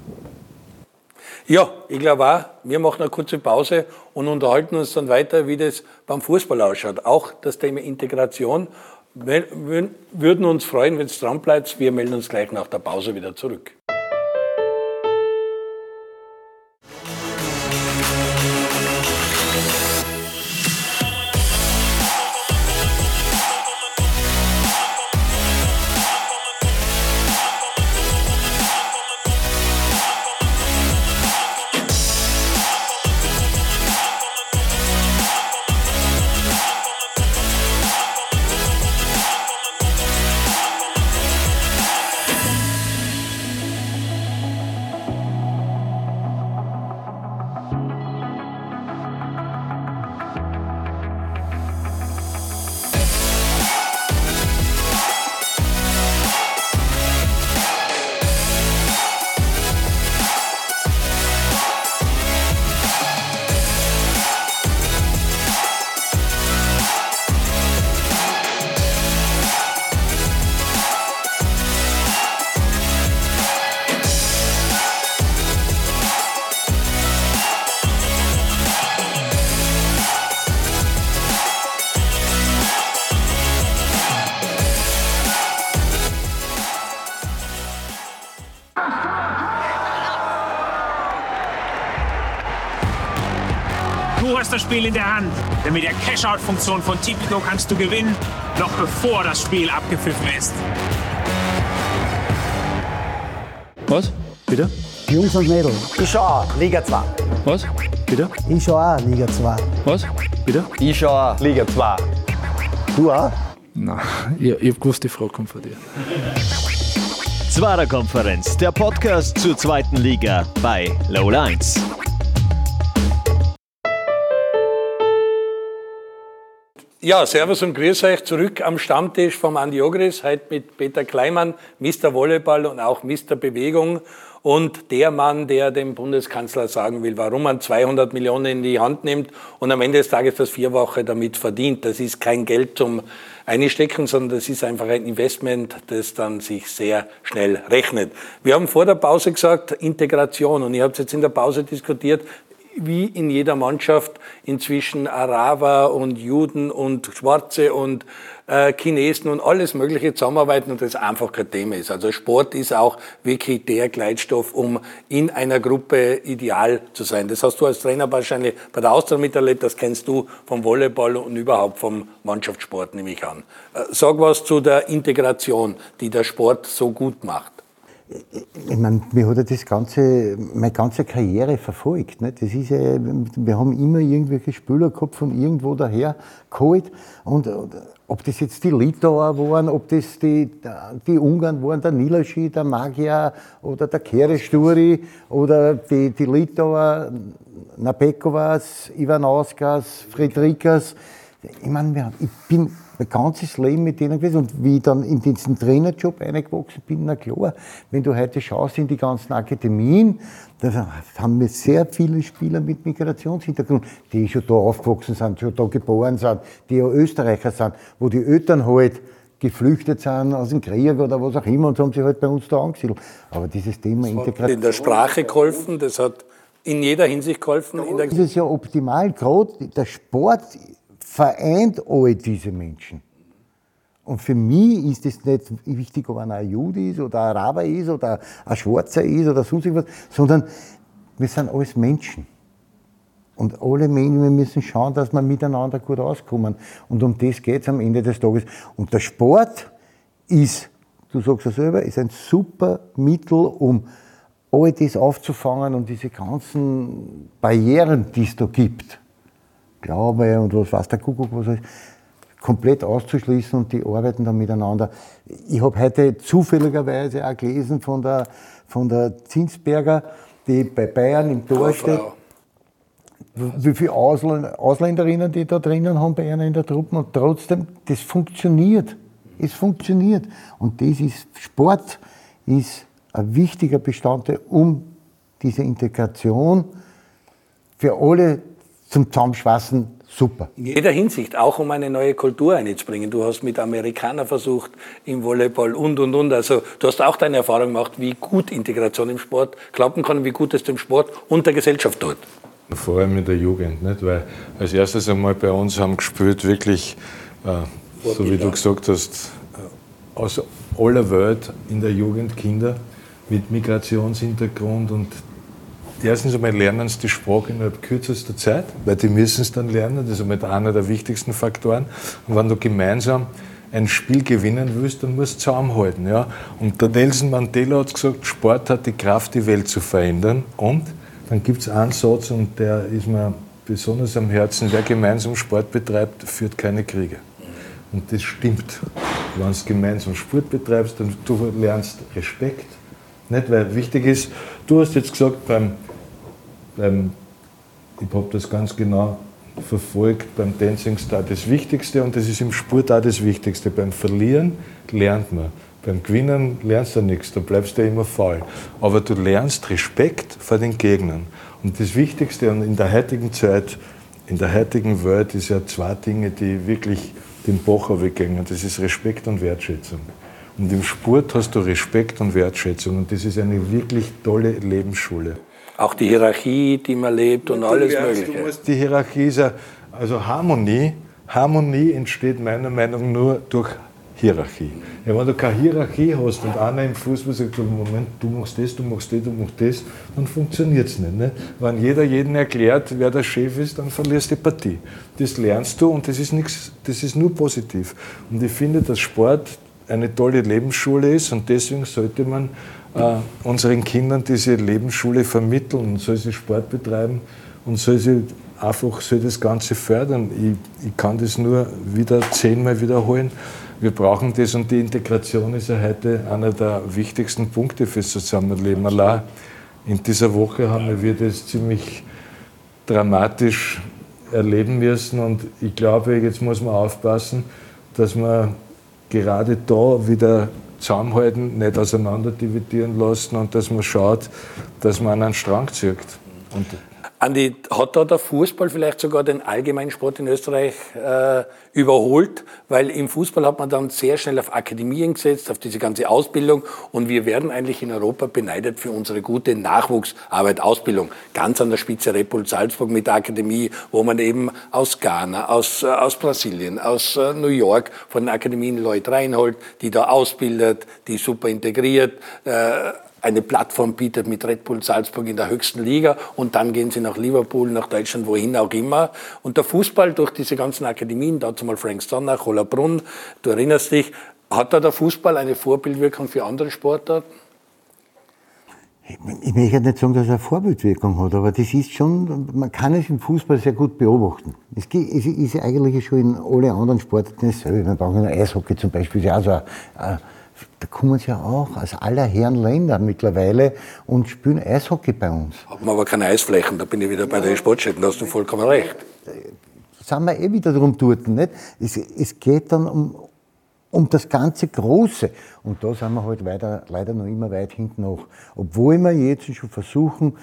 Ja, ich glaube auch, wir machen eine kurze Pause und unterhalten uns dann weiter, wie das beim Fußball ausschaut. Auch das Thema Integration. Wir würden uns freuen, wenn es dran bleibt. Wir melden uns gleich nach der Pause wieder zurück. hast das Spiel in der Hand. Denn mit der Cash-Out-Funktion von Tipico kannst du gewinnen, noch bevor das Spiel abgepfiffen ist. Was? Bitte? Jungs und Mädels. Ich schau auch, Liga zwei. Was? Bitte? Ich schau auch Liga zwei. Was? Bitte? Ich schau auch, Liga zwei. Du auch? Nein, ich, ich hab gewusst, die Frage kommt von dir. Zwarer Konferenz, der Podcast zur zweiten Liga bei Low eins. Ja, servus und grüß euch zurück am Stammtisch vom Andi Ogris, heute mit Peter Kleimann, Mister Volleyball und auch Mister Bewegung und der Mann, der dem Bundeskanzler sagen will, warum man zweihundert Millionen in die Hand nimmt und am Ende des Tages das vier Wochen damit verdient. Das ist kein Geld zum Einstecken, sondern das ist einfach ein Investment, das dann sich sehr schnell rechnet. Wir haben vor der Pause gesagt, Integration, und ihr habt jetzt in der Pause diskutiert, wie in jeder Mannschaft inzwischen Araber und Juden und Schwarze und äh, Chinesen und alles Mögliche zusammenarbeiten und das einfach kein Thema ist. Also Sport ist auch wirklich der Gleitstoff, um in einer Gruppe ideal zu sein. Das hast du als Trainer wahrscheinlich bei der Austria miterlebt, das kennst du vom Volleyball und überhaupt vom Mannschaftssport, nehme ich an. Äh, sag was zu der Integration, die der Sport so gut macht. Ich meine, mir hat ja das ganze, meine ganze Karriere verfolgt. Nicht? Das ist ja, wir haben immer irgendwelche Spieler gehabt von irgendwo daher geholt. Und ob das jetzt die Litauer waren, ob das die, die Ungarn waren, der Nilaschi, der Magyar oder der Keresturi oder die, die Litauer, Nabekovas, Ivanauskas, Friedrikas. Ich meine, ich bin mein ganzes Leben mit denen gewesen. Und wie ich dann in diesen Trainerjob eingewachsen bin, na klar, wenn du heute schaust in die ganzen Akademien, da haben wir sehr viele Spieler mit Migrationshintergrund, die schon da aufgewachsen sind, schon da geboren sind, die ja Österreicher sind, wo die Eltern halt geflüchtet sind aus dem Krieg oder was auch immer und so haben sie halt bei uns da angesiedelt. Aber dieses Thema das Integration... hat in der Sprache geholfen, das hat in jeder Hinsicht geholfen. In der das ist ja optimal, gerade der Sport vereint all diese Menschen. Und für mich ist es nicht wichtig, ob einer ein Jude ist oder ein Araber ist oder ein Schwarzer ist oder sonst irgendwas, sondern wir sind alles Menschen. Und alle Menschen, wir müssen schauen, dass wir miteinander gut auskommen. Und um das geht es am Ende des Tages. Und der Sport ist, du sagst es selber, ist ein super Mittel, um all das aufzufangen und diese ganzen Barrieren, die es da gibt, Glaube und was weiß der Kuckuck, was heißt, komplett auszuschließen und die arbeiten dann miteinander. Ich habe heute zufälligerweise auch gelesen von der, von der Zinsberger, die bei Bayern im Tor steht, wie viele Ausländerinnen die da drinnen haben bei einer in der Truppe und trotzdem, das funktioniert. Es funktioniert. Und das ist, Sport ist ein wichtiger Bestandteil, um diese Integration für alle zum Zusammenschweißen super. In jeder Hinsicht, auch um eine neue Kultur einzubringen. Du hast mit Amerikanern versucht im Volleyball und, und, und. Also du hast auch deine Erfahrung gemacht, wie gut Integration im Sport klappen kann und wie gut es dem Sport und der Gesellschaft tut. Vor allem in der Jugend, nicht? Weil als erstes einmal bei uns haben gespielt wirklich, äh, so wie du gesagt hast, äh, aus aller Welt in der Jugend Kinder mit Migrationshintergrund und erstens einmal lernen sie die Sprache innerhalb kürzester Zeit, weil die müssen es dann lernen, das ist einmal einer der wichtigsten Faktoren. Und wenn du gemeinsam ein Spiel gewinnen willst, dann musst du zusammenhalten. Ja? Und der Nelson Mandela hat gesagt, Sport hat die Kraft, die Welt zu verändern. Und dann gibt es einen Satz, und der ist mir besonders am Herzen, wer gemeinsam Sport betreibt, führt keine Kriege. Und das stimmt. Wenn du gemeinsam Sport betreibst, dann du lernst Respekt. Nicht, weil wichtig ist, du hast jetzt gesagt, beim, beim ich habe das ganz genau verfolgt, beim Dancing Star das Wichtigste, und das ist im Sport auch das Wichtigste. Beim Verlieren lernt man, beim Gewinnen lernst du nichts, da bleibst du immer faul. Aber du lernst Respekt vor den Gegnern. Und das Wichtigste in der heutigen Zeit, in der heutigen Welt, ist ja zwei Dinge, die wirklich den Bach runtergehen. Das ist Respekt und Wertschätzung. Und im Sport hast du Respekt und Wertschätzung, und das ist eine wirklich tolle Lebensschule. Auch die Hierarchie, die man lebt und alles Mögliche. Du musst, die Hierarchie ist ja, also Harmonie, Harmonie entsteht meiner Meinung nach nur durch Hierarchie. Ja, wenn du keine Hierarchie hast und einer im Fußball sagt, Moment, du machst das, du machst das, du machst das, dann funktioniert es nicht, nicht. Wenn jeder jeden erklärt, wer der Chef ist, dann verlierst du die Partie. Das lernst du und das ist, nichts, das ist nur positiv. Und ich finde, dass Sport eine tolle Lebensschule ist und deswegen sollte man äh, unseren Kindern diese Lebensschule vermitteln und soll sie Sport betreiben und soll sie einfach soll das Ganze fördern. Ich, ich kann das nur wieder zehnmal wiederholen. Wir brauchen das und die Integration ist ja heute einer der wichtigsten Punkte fürs Zusammenleben. Allein in dieser Woche haben wir das ziemlich dramatisch erleben müssen und ich glaube, jetzt muss man aufpassen, dass man gerade da wieder zusammenhalten, nicht auseinander dividieren lassen und dass man schaut, dass man an einen Strang zieht. Und Andi, hat da der Fußball vielleicht sogar den Allgemeinsport in Österreich äh, überholt? Weil im Fußball hat man dann sehr schnell auf Akademien gesetzt, auf diese ganze Ausbildung. Und wir werden eigentlich in Europa beneidet für unsere gute Nachwuchsarbeit, Ausbildung. Ganz an der Spitze Red Bull Salzburg mit der Akademie, wo man eben aus Ghana, aus, äh, aus Brasilien, aus äh, New York von den Akademien Leute reinholt, die da ausbildet, die super integriert, äh, eine Plattform bietet mit Red Bull Salzburg in der höchsten Liga und dann gehen sie nach Liverpool, nach Deutschland, wohin auch immer. Und der Fußball durch diese ganzen Akademien, dazu mal Frank Stannach, Hollabrunn, du erinnerst dich, hat da der Fußball eine Vorbildwirkung für andere Sportarten? Ich möchte nicht sagen, dass er eine Vorbildwirkung hat, aber das ist schon, man kann es im Fußball sehr gut beobachten. Es ist eigentlich schon in alle anderen Sportarten dasselbe. Man braucht nur Eishockey zum Beispiel, ist ja auch so ein, da kommen sie ja auch aus aller Herren Länder mittlerweile und spielen Eishockey bei uns. Haben aber keine Eisflächen, da bin ich wieder bei den Sportstätten, da hast du vollkommen recht. Da sind wir eh wieder drum dort, nicht? Es, es geht dann um, um das ganze Große. Und da sind wir halt weiter, leider noch immer weit hinten nach. Obwohl wir jetzt schon versuchen,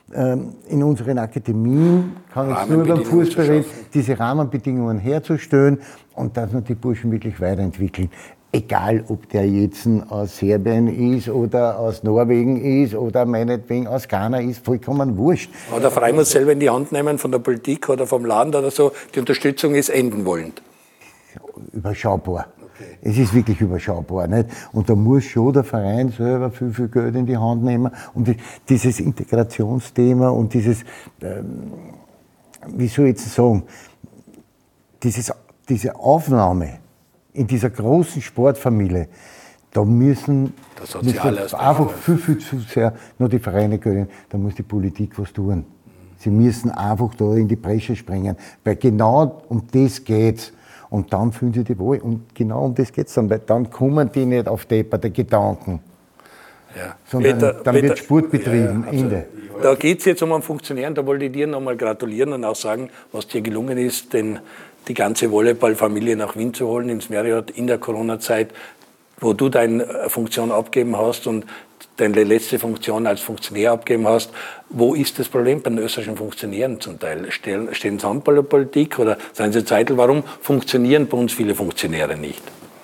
in unseren Akademien, kann ich nur beim Fußball reden, diese Rahmenbedingungen herzustellen und dass wir die Burschen wirklich weiterentwickeln. Egal, ob der jetzt aus Serbien ist oder aus Norwegen ist oder meinetwegen aus Ghana ist, vollkommen wurscht. Aber der Verein muss selber in die Hand nehmen, von der Politik oder vom Land oder so, die Unterstützung ist enden wollend. Überschaubar. Okay. Es ist wirklich überschaubar, nicht? Und da muss schon der Verein selber viel, viel Geld in die Hand nehmen. Und dieses Integrationsthema und dieses, ähm, wie soll ich jetzt sagen, dieses, diese Aufnahme in dieser großen Sportfamilie, da müssen, müssen einfach viel, viel zu sehr nur die Vereine gönnen, da muss die Politik was tun. Sie müssen einfach da in die Bresche springen, weil genau um das geht's. Und dann fühlen sie die wohl. Und genau um das geht's dann, weil dann kommen die nicht auf depperte Gedanken. Ja. Sondern Peter, dann Peter, wird Sport betrieben, ja, ja, Ende. Da geht es jetzt um einen Funktionär, da wollte ich dir nochmal gratulieren und auch sagen, was dir gelungen ist, denn die ganze Volleyballfamilie nach Wien zu holen, ins Marriott in der Corona-Zeit, wo du deine Funktion abgegeben hast und deine letzte Funktion als Funktionär abgegeben hast. Wo ist das Problem bei den österreichischen Funktionären zum Teil? Stehen, stehen sie an bei der Politik oder seien sie Zeitl? Warum funktionieren bei uns viele Funktionäre nicht?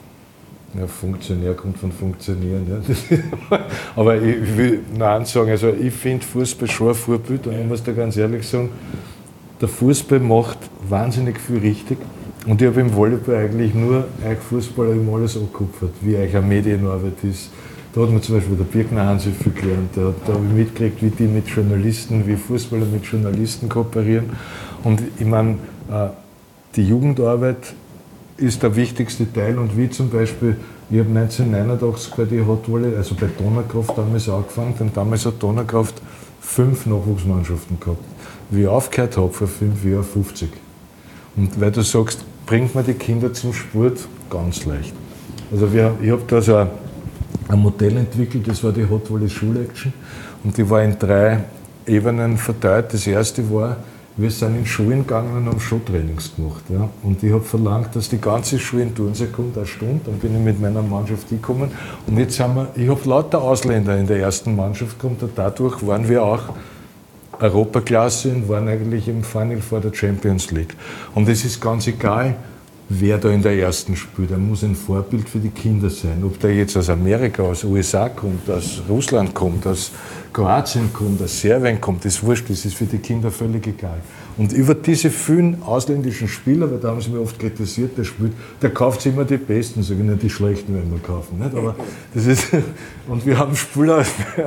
Ja, Funktionär kommt von Funktionieren. Ja. Aber ich will noch eins sagen, also ich finde Fußball schon ein Vorbild und ich muss da ganz ehrlich sagen, der Fußball macht wahnsinnig viel richtig und ich habe im Volleyball eigentlich nur euch Fußballer immer alles angekupfert, wie euch eine Medienarbeit ist. Da hat mir zum Beispiel der Birkner Hansi viel gelernt, da, da habe ich mitgekriegt, wie die mit Journalisten, wie Fußballer mit Journalisten kooperieren. Und ich meine, die Jugendarbeit ist der wichtigste Teil und wie zum Beispiel, ich habe neunzehnhundertneunundachtzig bei der Hotwolle, also bei Donaukraft damals angefangen, denn damals hat Donaukraft fünf Nachwuchsmannschaften gehabt. Wie ich aufgehört habe, vor fünf Jahren fünfzig. Und weil du sagst, bringt man die Kinder zum Sport? Ganz leicht. Also wir, ich habe da so ein, ein Modell entwickelt, das war die Hot Volley Schul-Action und die war in drei Ebenen verteilt. Das erste war, wir sind in Schulen gegangen und haben Showtrainings gemacht. Ja. Und ich habe verlangt, dass die ganze Schule in Turnsee kommt, eine Stunde. Dann bin ich mit meiner Mannschaft gekommen. Und jetzt haben wir, ich habe lauter Ausländer in der ersten Mannschaft gehabt und dadurch waren wir auch Europaklasse und waren eigentlich im Final vor der Champions League. Und es ist ganz egal, wer da in der ersten spielt. Er muss ein Vorbild für die Kinder sein. Ob der jetzt aus Amerika, aus U S A kommt, aus Russland kommt, aus Kroatien kommt, aus Serbien kommt, ist wurscht, das ist für die Kinder völlig egal. Und über diese vielen ausländischen Spieler, weil da haben sie mir oft kritisiert, der spielt, der kauft immer die Besten, sage ich nicht, die Schlechten werden wir kaufen. Nicht? Aber das ist, und wir haben Spieler,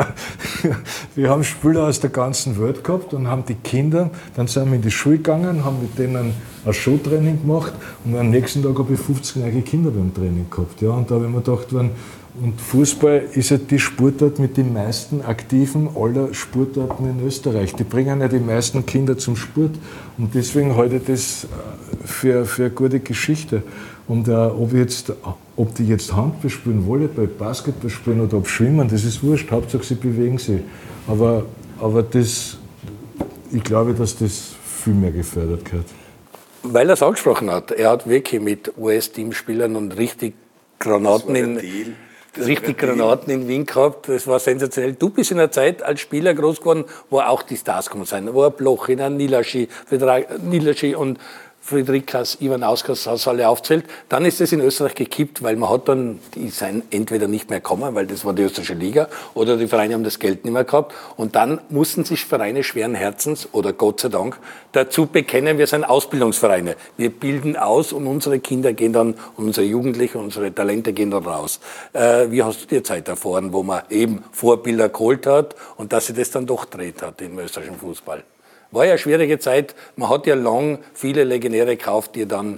wir haben Spieler aus der ganzen Welt gehabt und haben die Kinder, dann sind wir in die Schule gegangen, haben mit denen ein Showtraining gemacht und am nächsten Tag habe ich fünfzig neue Kinder beim Training gehabt. Ja, und da habe ich mir gedacht, wenn, und Fußball ist ja die Sportart mit den meisten Aktiven aller Sportarten in Österreich. Die bringen ja die meisten Kinder zum Sport. Und deswegen halte ich das für, für eine gute Geschichte. Und äh, ob, ich jetzt, ob die jetzt Handball spielen, Volleyball, Basketball spielen oder ob schwimmen, das ist wurscht. Hauptsache sie bewegen sich. Aber, aber das, ich glaube, dass das viel mehr gefördert wird. Weil er es angesprochen hat, er hat wirklich mit U S-Teamspielern und richtig Granaten in... richtig Granaten in Wien gehabt, das war sensationell. Du bist in einer Zeit als Spieler groß geworden, wo auch die Stars gekommen sind, wo ein Blochin, ein Nilaschi, Nilaschi und Friedrichs, Ivan Auskas, das alle aufzählt. Dann ist es in Österreich gekippt, weil man hat dann, die sind entweder nicht mehr gekommen, weil das war die österreichische Liga, oder die Vereine haben das Geld nicht mehr gehabt. Und dann mussten sich Vereine schweren Herzens, oder Gott sei Dank, dazu bekennen, wir sind Ausbildungsvereine. Wir bilden aus und unsere Kinder gehen dann, und unsere Jugendlichen, unsere Talente gehen dann raus. Äh, wie hast du die Zeit erfahren, wo man eben Vorbilder geholt hat und dass sich das dann doch dreht hat im österreichischen Fußball? War ja eine schwierige Zeit. Man hat ja lang viele Legionäre gekauft, die dann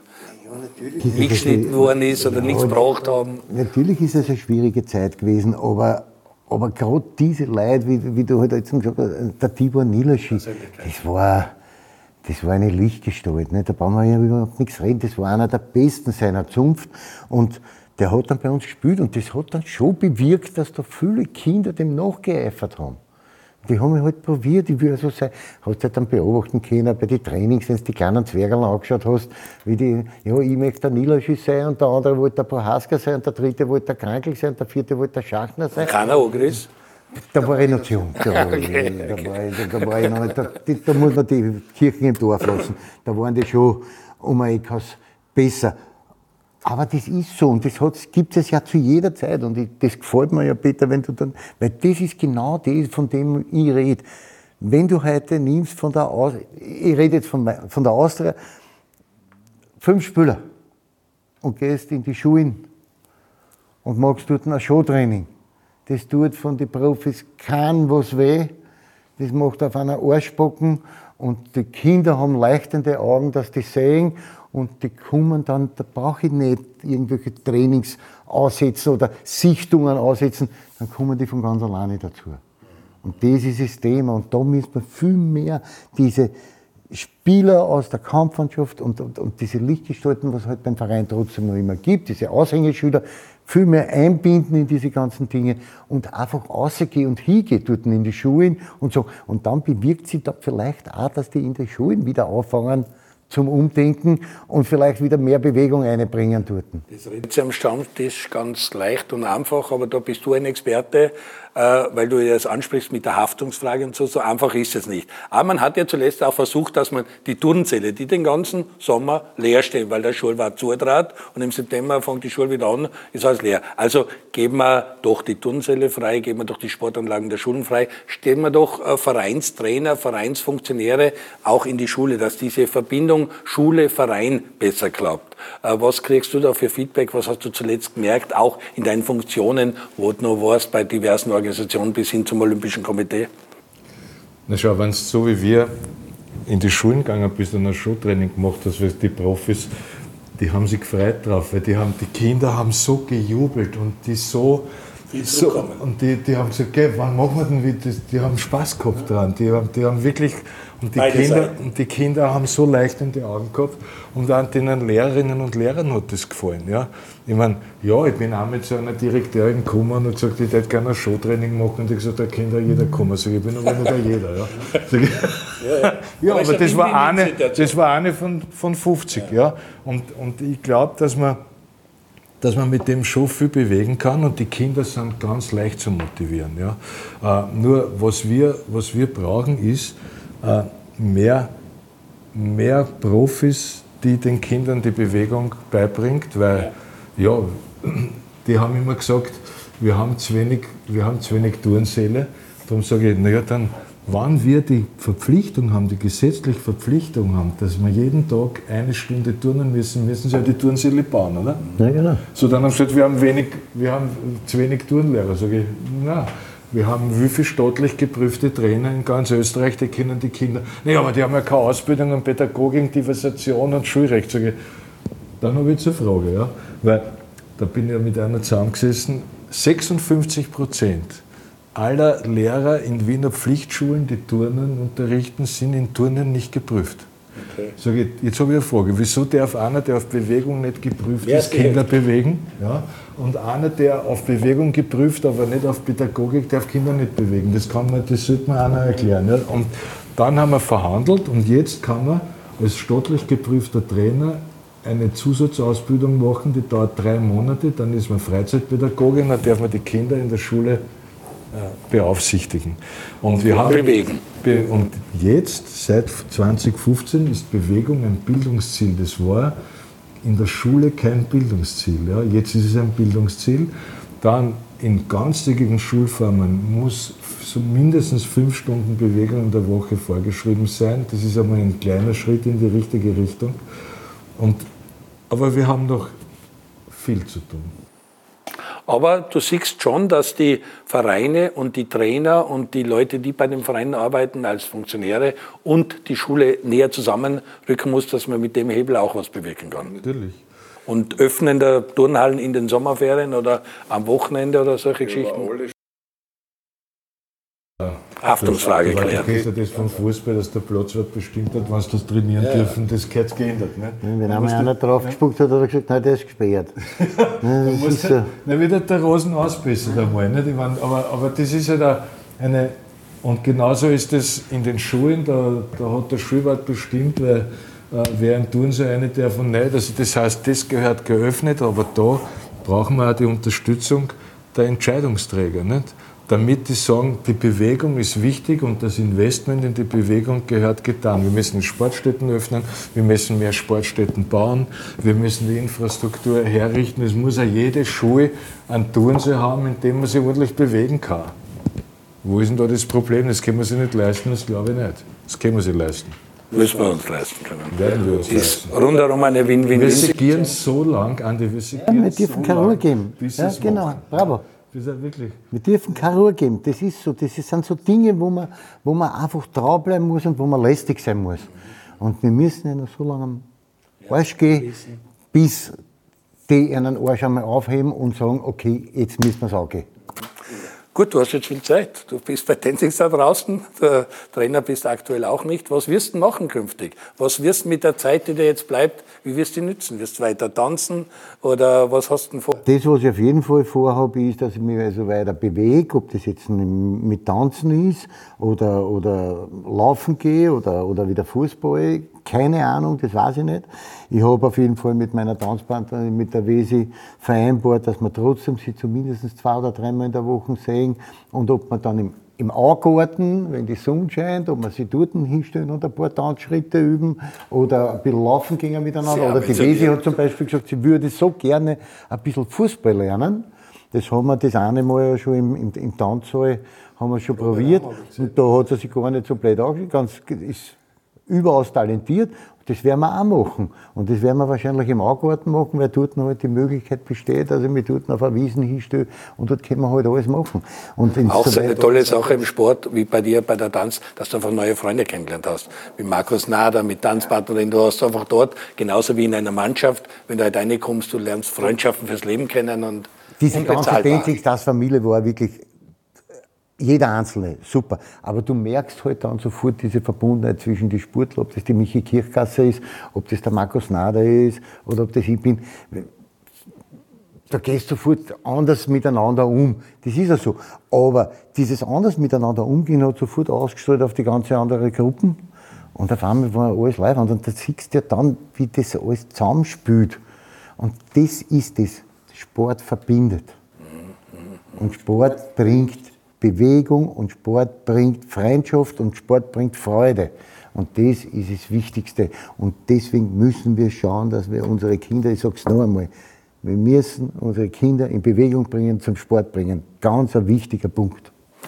ja, nicht geschnitten worden ist oder ja, nichts gebraucht haben. Natürlich ist es eine schwierige Zeit gewesen, aber, aber gerade diese Leute, wie, wie du halt jetzt gesagt hast, der Tibor Nilaschi, das war, das war eine Lichtgestalt. Ne? Da brauchen wir ja überhaupt nichts reden. Das war einer der Besten seiner Zunft. Und der hat dann bei uns gespielt und das hat dann schon bewirkt, dass da viele Kinder dem nachgeeifert haben. Die haben mich halt probiert, ich will so sein. Hast du halt dann beobachten können bei den Trainings, wenn du die kleinen Zwergerl angeschaut hast, wie die, ja, ich möchte der Nilaschi sein und der andere wollte der Prohaska sein und der dritte wollte der Krankl sein und der vierte wollte der Schachner sein. Keiner Ogris? Da war ich noch zu jung. Da, okay, da, okay. war ich, da, war ich noch nicht, da, da muss man die Kirchen im Dorf lassen. Da waren die schon um ein Eckhaus besser. Aber das ist so und das gibt es ja zu jeder Zeit und ich, das gefällt mir ja, Peter, wenn du dann, weil das ist genau das, von dem ich rede. Wenn du heute nimmst von der Austria, ich rede jetzt von, von der Austria, fünf Spieler und gehst in die Schulen und machst dort ein Showtraining, das tut von den Profis kein was weh, das macht auf einer Arschbacken und die Kinder haben leuchtende Augen, dass die sehen. Und die kommen dann, da brauche ich nicht irgendwelche Trainings aussetzen oder Sichtungen aussetzen, dann kommen die von ganz alleine dazu. Und das ist das Thema. Und da müssen wir viel mehr diese Spieler aus der Kampfmannschaft und, und, und diese Lichtgestalten, was es halt beim Verein trotzdem noch immer gibt, diese Aushängeschilder, viel mehr einbinden in diese ganzen Dinge und einfach rausgehen und hingehen dort in die Schulen und so. Und dann bewirkt sich da vielleicht auch, dass die in den Schulen wieder anfangen, zum Umdenken und vielleicht wieder mehr Bewegung einbringen dort. Das redet sich am Stammtisch ganz leicht und einfach, aber da bist du ein Experte, äh, weil du ja das ansprichst mit der Haftungsfrage und so, so einfach ist es nicht. Aber man hat ja zuletzt auch versucht, dass man die Turnsäle, die den ganzen Sommer leer stehen, weil der Schulwart zutrat und im September fängt die Schule wieder an, ist alles leer. Also geben wir doch die Turnsäle frei, geben wir doch die Sportanlagen der Schulen frei, stellen wir doch äh, Vereinstrainer, Vereinsfunktionäre auch in die Schule, dass diese Verbindung Schule, Verein besser klappt. Was kriegst du da für Feedback? Was hast du zuletzt gemerkt, auch in deinen Funktionen, wo du noch warst, bei diversen Organisationen bis hin zum Olympischen Komitee? Na schau, wenn du so wie wir in die Schulen gegangen bist und ein Showtraining gemacht hast, weil die Profis, die haben sich gefreut drauf, weil die, haben, die Kinder haben so gejubelt und die so... So, und die, die haben gesagt, okay, wann machen wir denn wieder? Die haben Spaß gehabt dran. Die haben, die haben wirklich, und die, Kinder, und die Kinder haben so leicht in die Augen gehabt. Und auch den Lehrerinnen und Lehrern hat das gefallen. Ja. Ich meine, ja, ich bin auch mit so einer Direktorin gekommen und gesagt, ich hätte gerne ein Showtraining machen. Und ich gesagt, da kann ja jeder kommen. Sag ich, ich bin aber nicht jeder. Ja, Sag ich, ja, ja. ja aber, aber das war, eine, das war eine von, von fünfzig. Ja. Ja. Und, und ich glaube, dass man. dass man mit dem schon viel bewegen kann und die Kinder sind ganz leicht zu motivieren. Ja. Äh, nur was wir, was wir brauchen ist äh, mehr, mehr Profis, die den Kindern die Bewegung beibringt, weil ja, die haben immer gesagt, wir haben zu wenig, wir haben zu wenig Turnsäle. Darum sage ich, naja, dann, Wann wir die Verpflichtung haben, die gesetzliche Verpflichtung haben, dass wir jeden Tag eine Stunde turnen müssen, müssen sie ja die Turnsäle bauen, oder? Ja, genau. So, dann haben sie gesagt, wir haben, wenig, wir haben zu wenig Turnlehrer. Sag ich, na, wir haben wie viele staatlich geprüfte Trainer in ganz Österreich, die kennen die Kinder. Nee, aber die haben ja keine Ausbildung in Pädagogik, Diversation und Schulrecht. Sag ich, dann habe ich jetzt eine Frage, ja? Weil da bin ich ja mit einer zusammengesessen, sechsundfünfzig Prozent aller Lehrer in Wiener Pflichtschulen, die Turnen unterrichten, sind in Turnen nicht geprüft. Okay. Sag ich, jetzt habe ich eine Frage, wieso darf einer, der auf Bewegung nicht geprüft ist, Kinder bewegen? Ja? Und einer, der auf Bewegung geprüft, aber nicht auf Pädagogik, darf Kinder nicht bewegen. Das, kann man, das sollte man einer erklären. Ja? Und dann haben wir verhandelt und jetzt kann man als staatlich geprüfter Trainer eine Zusatzausbildung machen, die dauert drei Monate, dann ist man Freizeitpädagoge und dann darf man die Kinder in der Schule beaufsichtigen. Und wir haben bewegen. Und jetzt, seit zwanzig fünfzehn, ist Bewegung ein Bildungsziel. Das war in der Schule kein Bildungsziel. Ja. Jetzt ist es ein Bildungsziel. Dann in ganztägigen Schulformen muss so mindestens fünf Stunden Bewegung in der Woche vorgeschrieben sein. Das ist einmal ein kleiner Schritt in die richtige Richtung. Und, aber wir haben noch viel zu tun. Aber du siehst schon, dass die Vereine und die Trainer und die Leute, die bei den Vereinen arbeiten als Funktionäre und die Schule näher zusammenrücken muss, dass man mit dem Hebel auch was bewirken kann. Natürlich. Und Öffnen der Turnhallen in den Sommerferien oder am Wochenende oder solche ja, Geschichten. Haftungsfrage klären. Du kennst ja das vom Fußball, dass der Platzwart bestimmt hat, wann sie das trainieren ja. dürfen, das gehört geändert. Ne? Wenn einmal einer drauf gespuckt hat, hat er gesagt, nein, der ist gesperrt. Nein, das ist so. Dann wird halt der Rosen ausbessert einmal. Nicht? Ich mein, aber, aber das ist halt eine, und genauso ist das in den Schulen, da, da hat der Schulwart bestimmt, weil äh, wer ein Turn so eine darf und nicht. Also das heißt, das gehört geöffnet, aber da brauchen wir auch die Unterstützung der Entscheidungsträger. Nicht? Damit die sagen, die Bewegung ist wichtig und das Investment in die Bewegung gehört getan. Wir müssen Sportstätten öffnen, wir müssen mehr Sportstätten bauen, wir müssen die Infrastruktur herrichten. Es muss auch jede Schule einen Turnsee haben, in dem man sich ordentlich bewegen kann. Wo ist denn da das Problem? Das können wir sich nicht leisten, das glaube ich nicht. Das können wir sich leisten. Müssen wir uns leisten können. Werden wir uns ist leisten. Rundherum eine Win-Win-Win. Wir segieren so lang, Andi, wir segieren ja, wir dürfen so keine Ruhe lang, geben. bis Ja, es genau, machen. bravo. Wirklich. Wir dürfen keine Ruhe geben. Das ist so. Das sind so Dinge, wo man, wo man einfach dranbleiben muss und wo man lästig sein muss. Und wir müssen ja noch so lange am Arsch gehen, bis die einen Arsch einmal aufheben und sagen, okay, jetzt müssen wir es angehen. Gut, du hast jetzt viel Zeit. Du bist bei Dancingstars draußen, der Trainer bist aktuell auch nicht. Was wirst du machen künftig? Was wirst du mit der Zeit, die dir jetzt bleibt, wie wirst du die nützen? Wirst du weiter tanzen oder was hast du denn vor? Das, was ich auf jeden Fall vorhabe, ist, dass ich mich also weiter bewege, ob das jetzt mit Tanzen ist oder, oder Laufen gehe oder, oder wieder Fußball. Keine Ahnung, das weiß ich nicht. Ich habe auf jeden Fall mit meiner Tanzpartnerin, mit der Wesi, vereinbart, dass wir trotzdem sie zumindest zwei oder dreimal in der Woche sehen und ob wir dann im, im Augarten, wenn die Sonne scheint, ob wir sie dort hinstellen und ein paar Tanzschritte üben oder ein bisschen laufen gehen miteinander. Sehr oder die Wesi hat zum Beispiel gesagt, sie würde so gerne ein bisschen Fußball lernen. Das haben wir das eine Mal ja schon im, im, im Tanzsaal haben wir schon ja, probiert und da hat sie sich gar nicht so blöd angeschaut. Ganz, ist überaus talentiert. Das werden wir auch machen. Und das werden wir wahrscheinlich im Augarten machen, weil dort noch halt die Möglichkeit besteht, also wir dort auf eine Wiesen hinstellen und dort können wir halt alles machen. Und auch so eine tolle Sache im Sport, wie bei dir bei der Tanz, dass du einfach neue Freunde kennengelernt hast. Wie Markus Nader mit Tanzpartnerin, du hast einfach dort, genauso wie in einer Mannschaft, wenn du halt reinkommst, du lernst Freundschaften fürs Leben kennen und diese ganze Dancingstars-Familie war wirklich jeder Einzelne, super. Aber du merkst halt dann sofort diese Verbundenheit zwischen den Sportlern, ob das die Michi Kirchgasser ist, ob das der Markus Nader ist oder ob das ich bin. Da gehst du sofort anders miteinander um. Das ist ja so. Aber dieses anders miteinander umgehen hat sofort ausgestrahlt auf die ganze andere Gruppen. Und auf einmal war alles live. Und da siehst du ja dann, wie das alles zusammenspielt. Und das ist das. Sport verbindet. Und Sport bringt Bewegung und Sport bringt Freundschaft und Sport bringt Freude. Und das ist das Wichtigste. Und deswegen müssen wir schauen, dass wir unsere Kinder, ich sage es noch einmal, wir müssen unsere Kinder in Bewegung bringen, zum Sport bringen. Ganz ein wichtiger Punkt.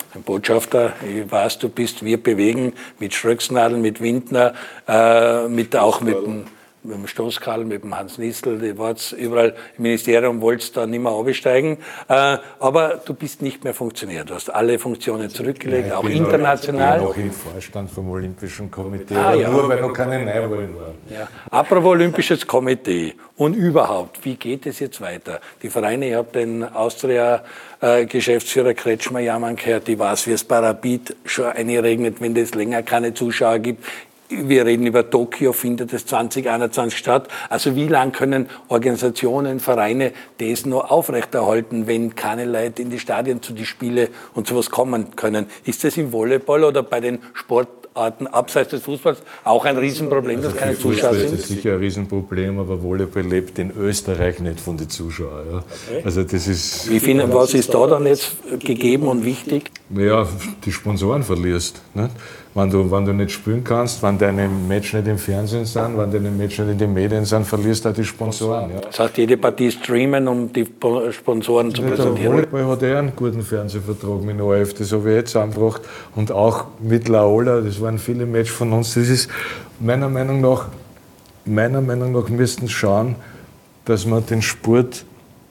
ein Botschafter. Ich weiß, du bist Wir bewegen mit Schröcksnadel, mit Windner, äh, mit, auch mit dem, mit dem Stoßkarl, mit dem Hans Nistel. Die war's überall im Ministerium, wolltest da nicht mehr aufsteigen. Äh, aber du bist nicht mehr Funktionär. Du hast alle Funktionen zurückgelegt, auch international. Ich bin noch im Vorstand vom Olympischen Komitee, Ah, ja. nur weil noch keine Neuwahlen waren. Ja. Apropos Olympisches Komitee und überhaupt, wie geht es jetzt weiter? Die Vereine, ich habe den Austria-Geschäftsführer Kretschmer jammern gehört, ich weiß, wie es bei Rapid schon einregnet, wenn es länger keine Zuschauer gibt. Wir reden über Tokio, findet es zwanzig einundzwanzig statt. Also wie lange können Organisationen, Vereine das noch aufrechterhalten, wenn keine Leute in die Stadien zu die Spiele und sowas kommen können? Ist das im Volleyball oder bei den Sportarten abseits des Fußballs auch ein Riesenproblem, dass keine Zuschauer sind? Das ist sicher ein Riesenproblem, aber Volleyball lebt in Österreich nicht von den Zuschauern. Ja. Okay. Also das ist, Wie finden, was ist da dann jetzt gegeben und wichtig? ja, die Sponsoren verlierst. Nicht? Wenn du, wenn du nicht spielen kannst, wenn deine Match nicht im Fernsehen sind, wenn deine Match nicht in den Medien sind, verlierst du auch die Sponsoren. Ja. Das heißt, jede Partie streamen, um die Sponsoren zu Der präsentieren. Volleyball hat eh einen guten Fernsehvertrag mit O R F, das habe ich jetzt angebracht. Und auch mit Laola, das waren viele Matches von uns. Das ist meiner Meinung nach, meiner Meinung nach müssten schauen, dass man den Sport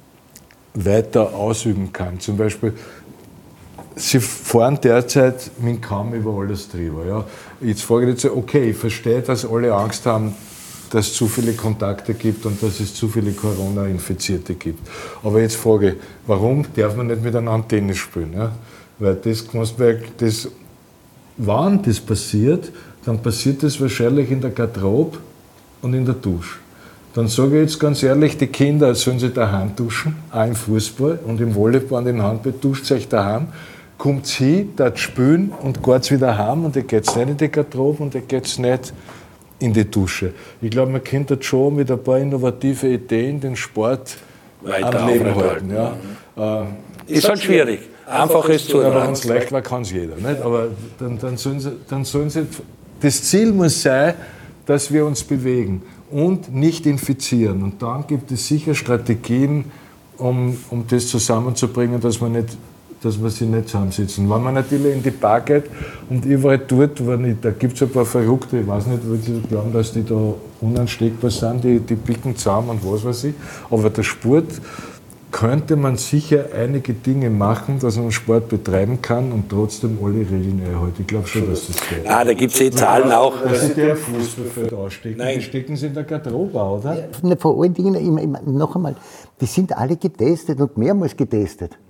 weiter ausüben kann. Zum Beispiel, Sie fahren derzeit mit dem Kamm über alles drüber. Ja. Jetzt frage ich jetzt, okay, ich verstehe, dass alle Angst haben, dass es zu viele Kontakte gibt und dass es zu viele Corona-Infizierte gibt. Aber jetzt frage ich, warum darf man nicht miteinander Tennis spielen? Ja? Weil das, das, wann das passiert, dann passiert das wahrscheinlich in der Garderobe und in der Dusche. Dann sage ich jetzt ganz ehrlich, die Kinder sollen sich daheim duschen, auch im Fußball und im Volleyball und im Handball, duscht euch daheim. Kommt hin, dort spielen und geht wieder heim und ihr geht nicht in die Garderobe und ihr geht nicht in die Dusche. Ich glaube, man könnte schon mit ein paar innovative Ideen den Sport Weiter am Leben aufrechterhalten. halten. Ja. Äh, Ist halt schwierig. Einfach ist zu aber wenn es leicht war, kann es jeder. Nicht? Aber dann, dann, sollen sie, dann sollen sie. Das Ziel muss sein, dass wir uns bewegen und nicht infizieren. Und dann gibt es sicher Strategien, um, um das zusammenzubringen, dass man nicht. dass wir sie nicht zusammensitzen. Wenn man natürlich in die Bar geht und überall dort, wo nicht, da gibt es ein paar Verrückte, ich weiß nicht, weil sie glauben, dass die da unansteckbar sind, die, die picken zusammen und was weiß ich. Aber der Sport könnte man sicher einige Dinge machen, dass man Sport betreiben kann und trotzdem alle Regeln einhalten. Ich glaube schon, dass das geht. Ah, da gibt es eh Zahlen auch. Dass sie der Fußballfeld ausstecken, die stecken sie in der Garderobe, oder? Ja, vor allen Dingen, immer, immer, noch einmal, die sind alle getestet und mehrmals getestet.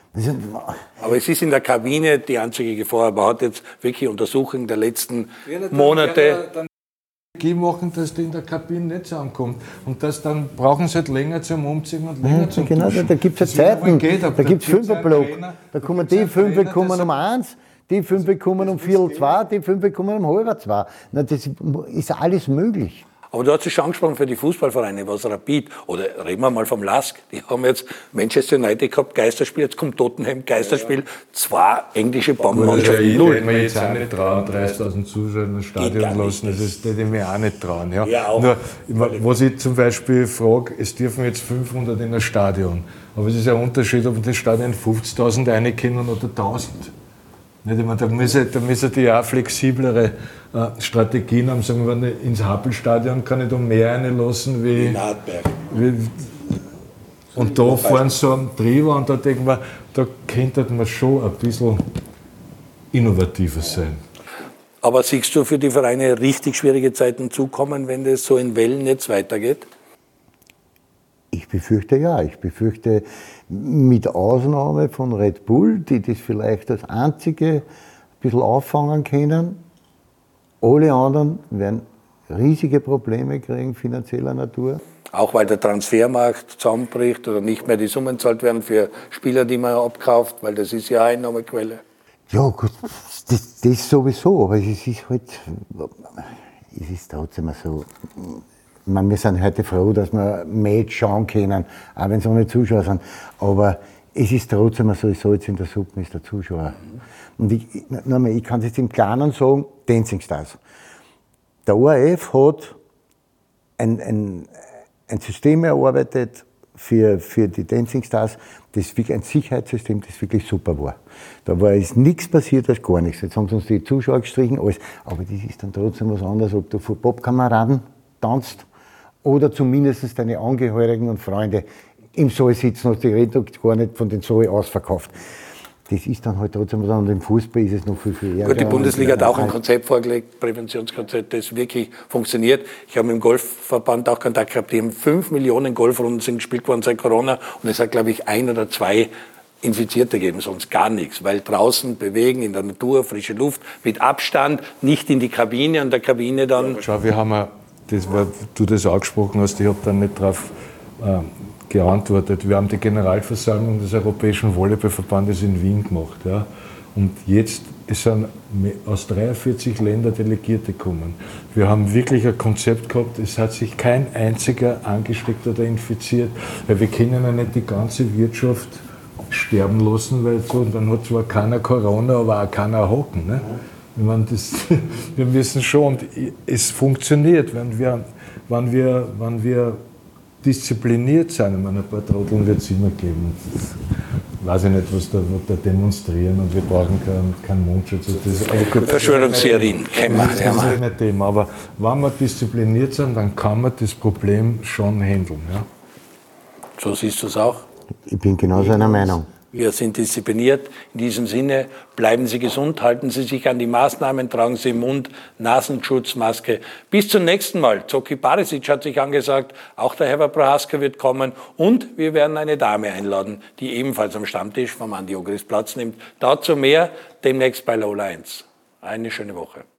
Aber es ist in der Kabine die einzige Gefahr. Man hat jetzt wirklich Untersuchungen der letzten Monate. Die machen, dass die in der Kabine nicht zusammenkommt. Und das dann brauchen sie halt länger zum Umziehen und länger ja, zum genau, Duschen. da gibt es ja Zeiten, da, da gibt es Fünferblock. Da kommen die fünf kommen um eins, die fünf kommen um viertel zwei, die fünf kommen um halb zwei. Na, das ist alles möglich. Aber du hast es schon angesprochen für die Fußballvereine, was Rapid, oder reden wir mal vom Lask, die haben jetzt Manchester United gehabt, Geisterspiel, jetzt kommt Tottenham, Geisterspiel, zwei englische Bombenmannschaften, null. Ich mir jetzt auch nicht trauen, dreißigtausend Zuschauer in das Stadion lassen, das ist, das ich mir auch nicht trauen. Ja. Ja, auch. Nur, was ich zum Beispiel frage, es dürfen jetzt fünfhundert in das Stadion, aber es ist ein Unterschied, ob in das Stadion fünfzigtausend reinkommen oder tausend. Nicht, ich meine, da müssen, da müssen die auch flexiblere äh, Strategien haben. Sagen wir, ins Happelstadion kann ich da mehr reinlassen wie. In Hartberg. wie und da fahren sie so am drüber und da denken wir, da könnte man schon ein bisschen innovativer sein. Aber siehst du für die Vereine richtig schwierige Zeiten zukommen, wenn das so in Wellen jetzt weitergeht? Ich befürchte ja. Ich befürchte, mit Ausnahme von Red Bull, die das vielleicht als einzige ein bisschen auffangen können, alle anderen werden riesige Probleme kriegen, finanzieller Natur. Auch weil der Transfermarkt zusammenbricht oder nicht mehr die Summen zahlt werden für Spieler, die man abkauft, weil das ist ja eine Einnahmequelle. Ja gut, das, das sowieso, aber es ist halt, es ist trotzdem so. Man, wir sind heute froh, dass wir Match schauen können, auch wenn es ohne Zuschauer sind. Aber es ist trotzdem so, Salz in der Suppe ist der Zuschauer. Mhm. Und ich, nochmal, ich kann es jetzt im Kleinen sagen, Dancing Stars. Der O R F hat ein, ein, ein System erarbeitet für, für die Dancing Stars, das wirklich ein Sicherheitssystem, das wirklich super war. Da war ist nichts passiert, als gar nichts. Jetzt haben sie uns die Zuschauer gestrichen, alles. Aber das ist dann trotzdem was anderes, ob du vor Popkameraden tanzt oder zumindest deine Angehörigen und Freunde im Saal sitzen und die reden gar nicht von den Saal ausverkauft. Das ist dann halt trotzdem was anderes. Im Fußball ist es noch viel, viel ärger. Gut, die Bundesliga hat auch ein Konzept vorgelegt, Präventionskonzept, das wirklich funktioniert. Ich habe mit dem Golfverband auch Kontakt gehabt, die haben fünf Millionen Golfrunden sind gespielt worden seit Corona und es hat, glaube ich, ein oder zwei Infizierte gegeben, sonst gar nichts, weil draußen bewegen, in der Natur, frische Luft, mit Abstand, nicht in die Kabine und der Kabine dann... Schau, wir haben, das war, du das angesprochen hast, ich habe dann nicht drauf äh, geantwortet. Wir haben die Generalversammlung des Europäischen Volleyballverbandes in Wien gemacht. Ja. Und jetzt sind aus dreiundvierzig Ländern Delegierte gekommen. Wir haben wirklich ein Konzept gehabt, es hat sich kein einziger angesteckt oder infiziert, weil wir können ja nicht die ganze Wirtschaft sterben lassen, weil so, dann hat zwar keiner Corona, aber auch keiner Hocken. Ne? Ich meine, das, wir müssen schon, und es funktioniert, wenn wir, wenn wir, wenn wir diszipliniert sein. Ich meine, ein paar Trotteln wird es immer geben. Ich weiß ich nicht, was da, was da demonstrieren und wir brauchen keinen kein Mundschutz. Verschwörungstheorien kennen wir. Das ist nicht mein Thema. Aber wenn wir diszipliniert sind, dann kann man das Problem schon handeln. Ja? So siehst du es auch? Ich bin genauso einer Meinung. Wir sind diszipliniert. In diesem Sinne, bleiben Sie gesund, halten Sie sich an die Maßnahmen, tragen Sie Mund-, Nasenschutz, Maske. Bis zum nächsten Mal. Zoki Barisic hat sich angesagt, auch der Herbert Prohaska wird kommen und wir werden eine Dame einladen, die ebenfalls am Stammtisch vom Andi Ogris Platz nimmt. Dazu mehr demnächst bei Lola eins. Eine schöne Woche.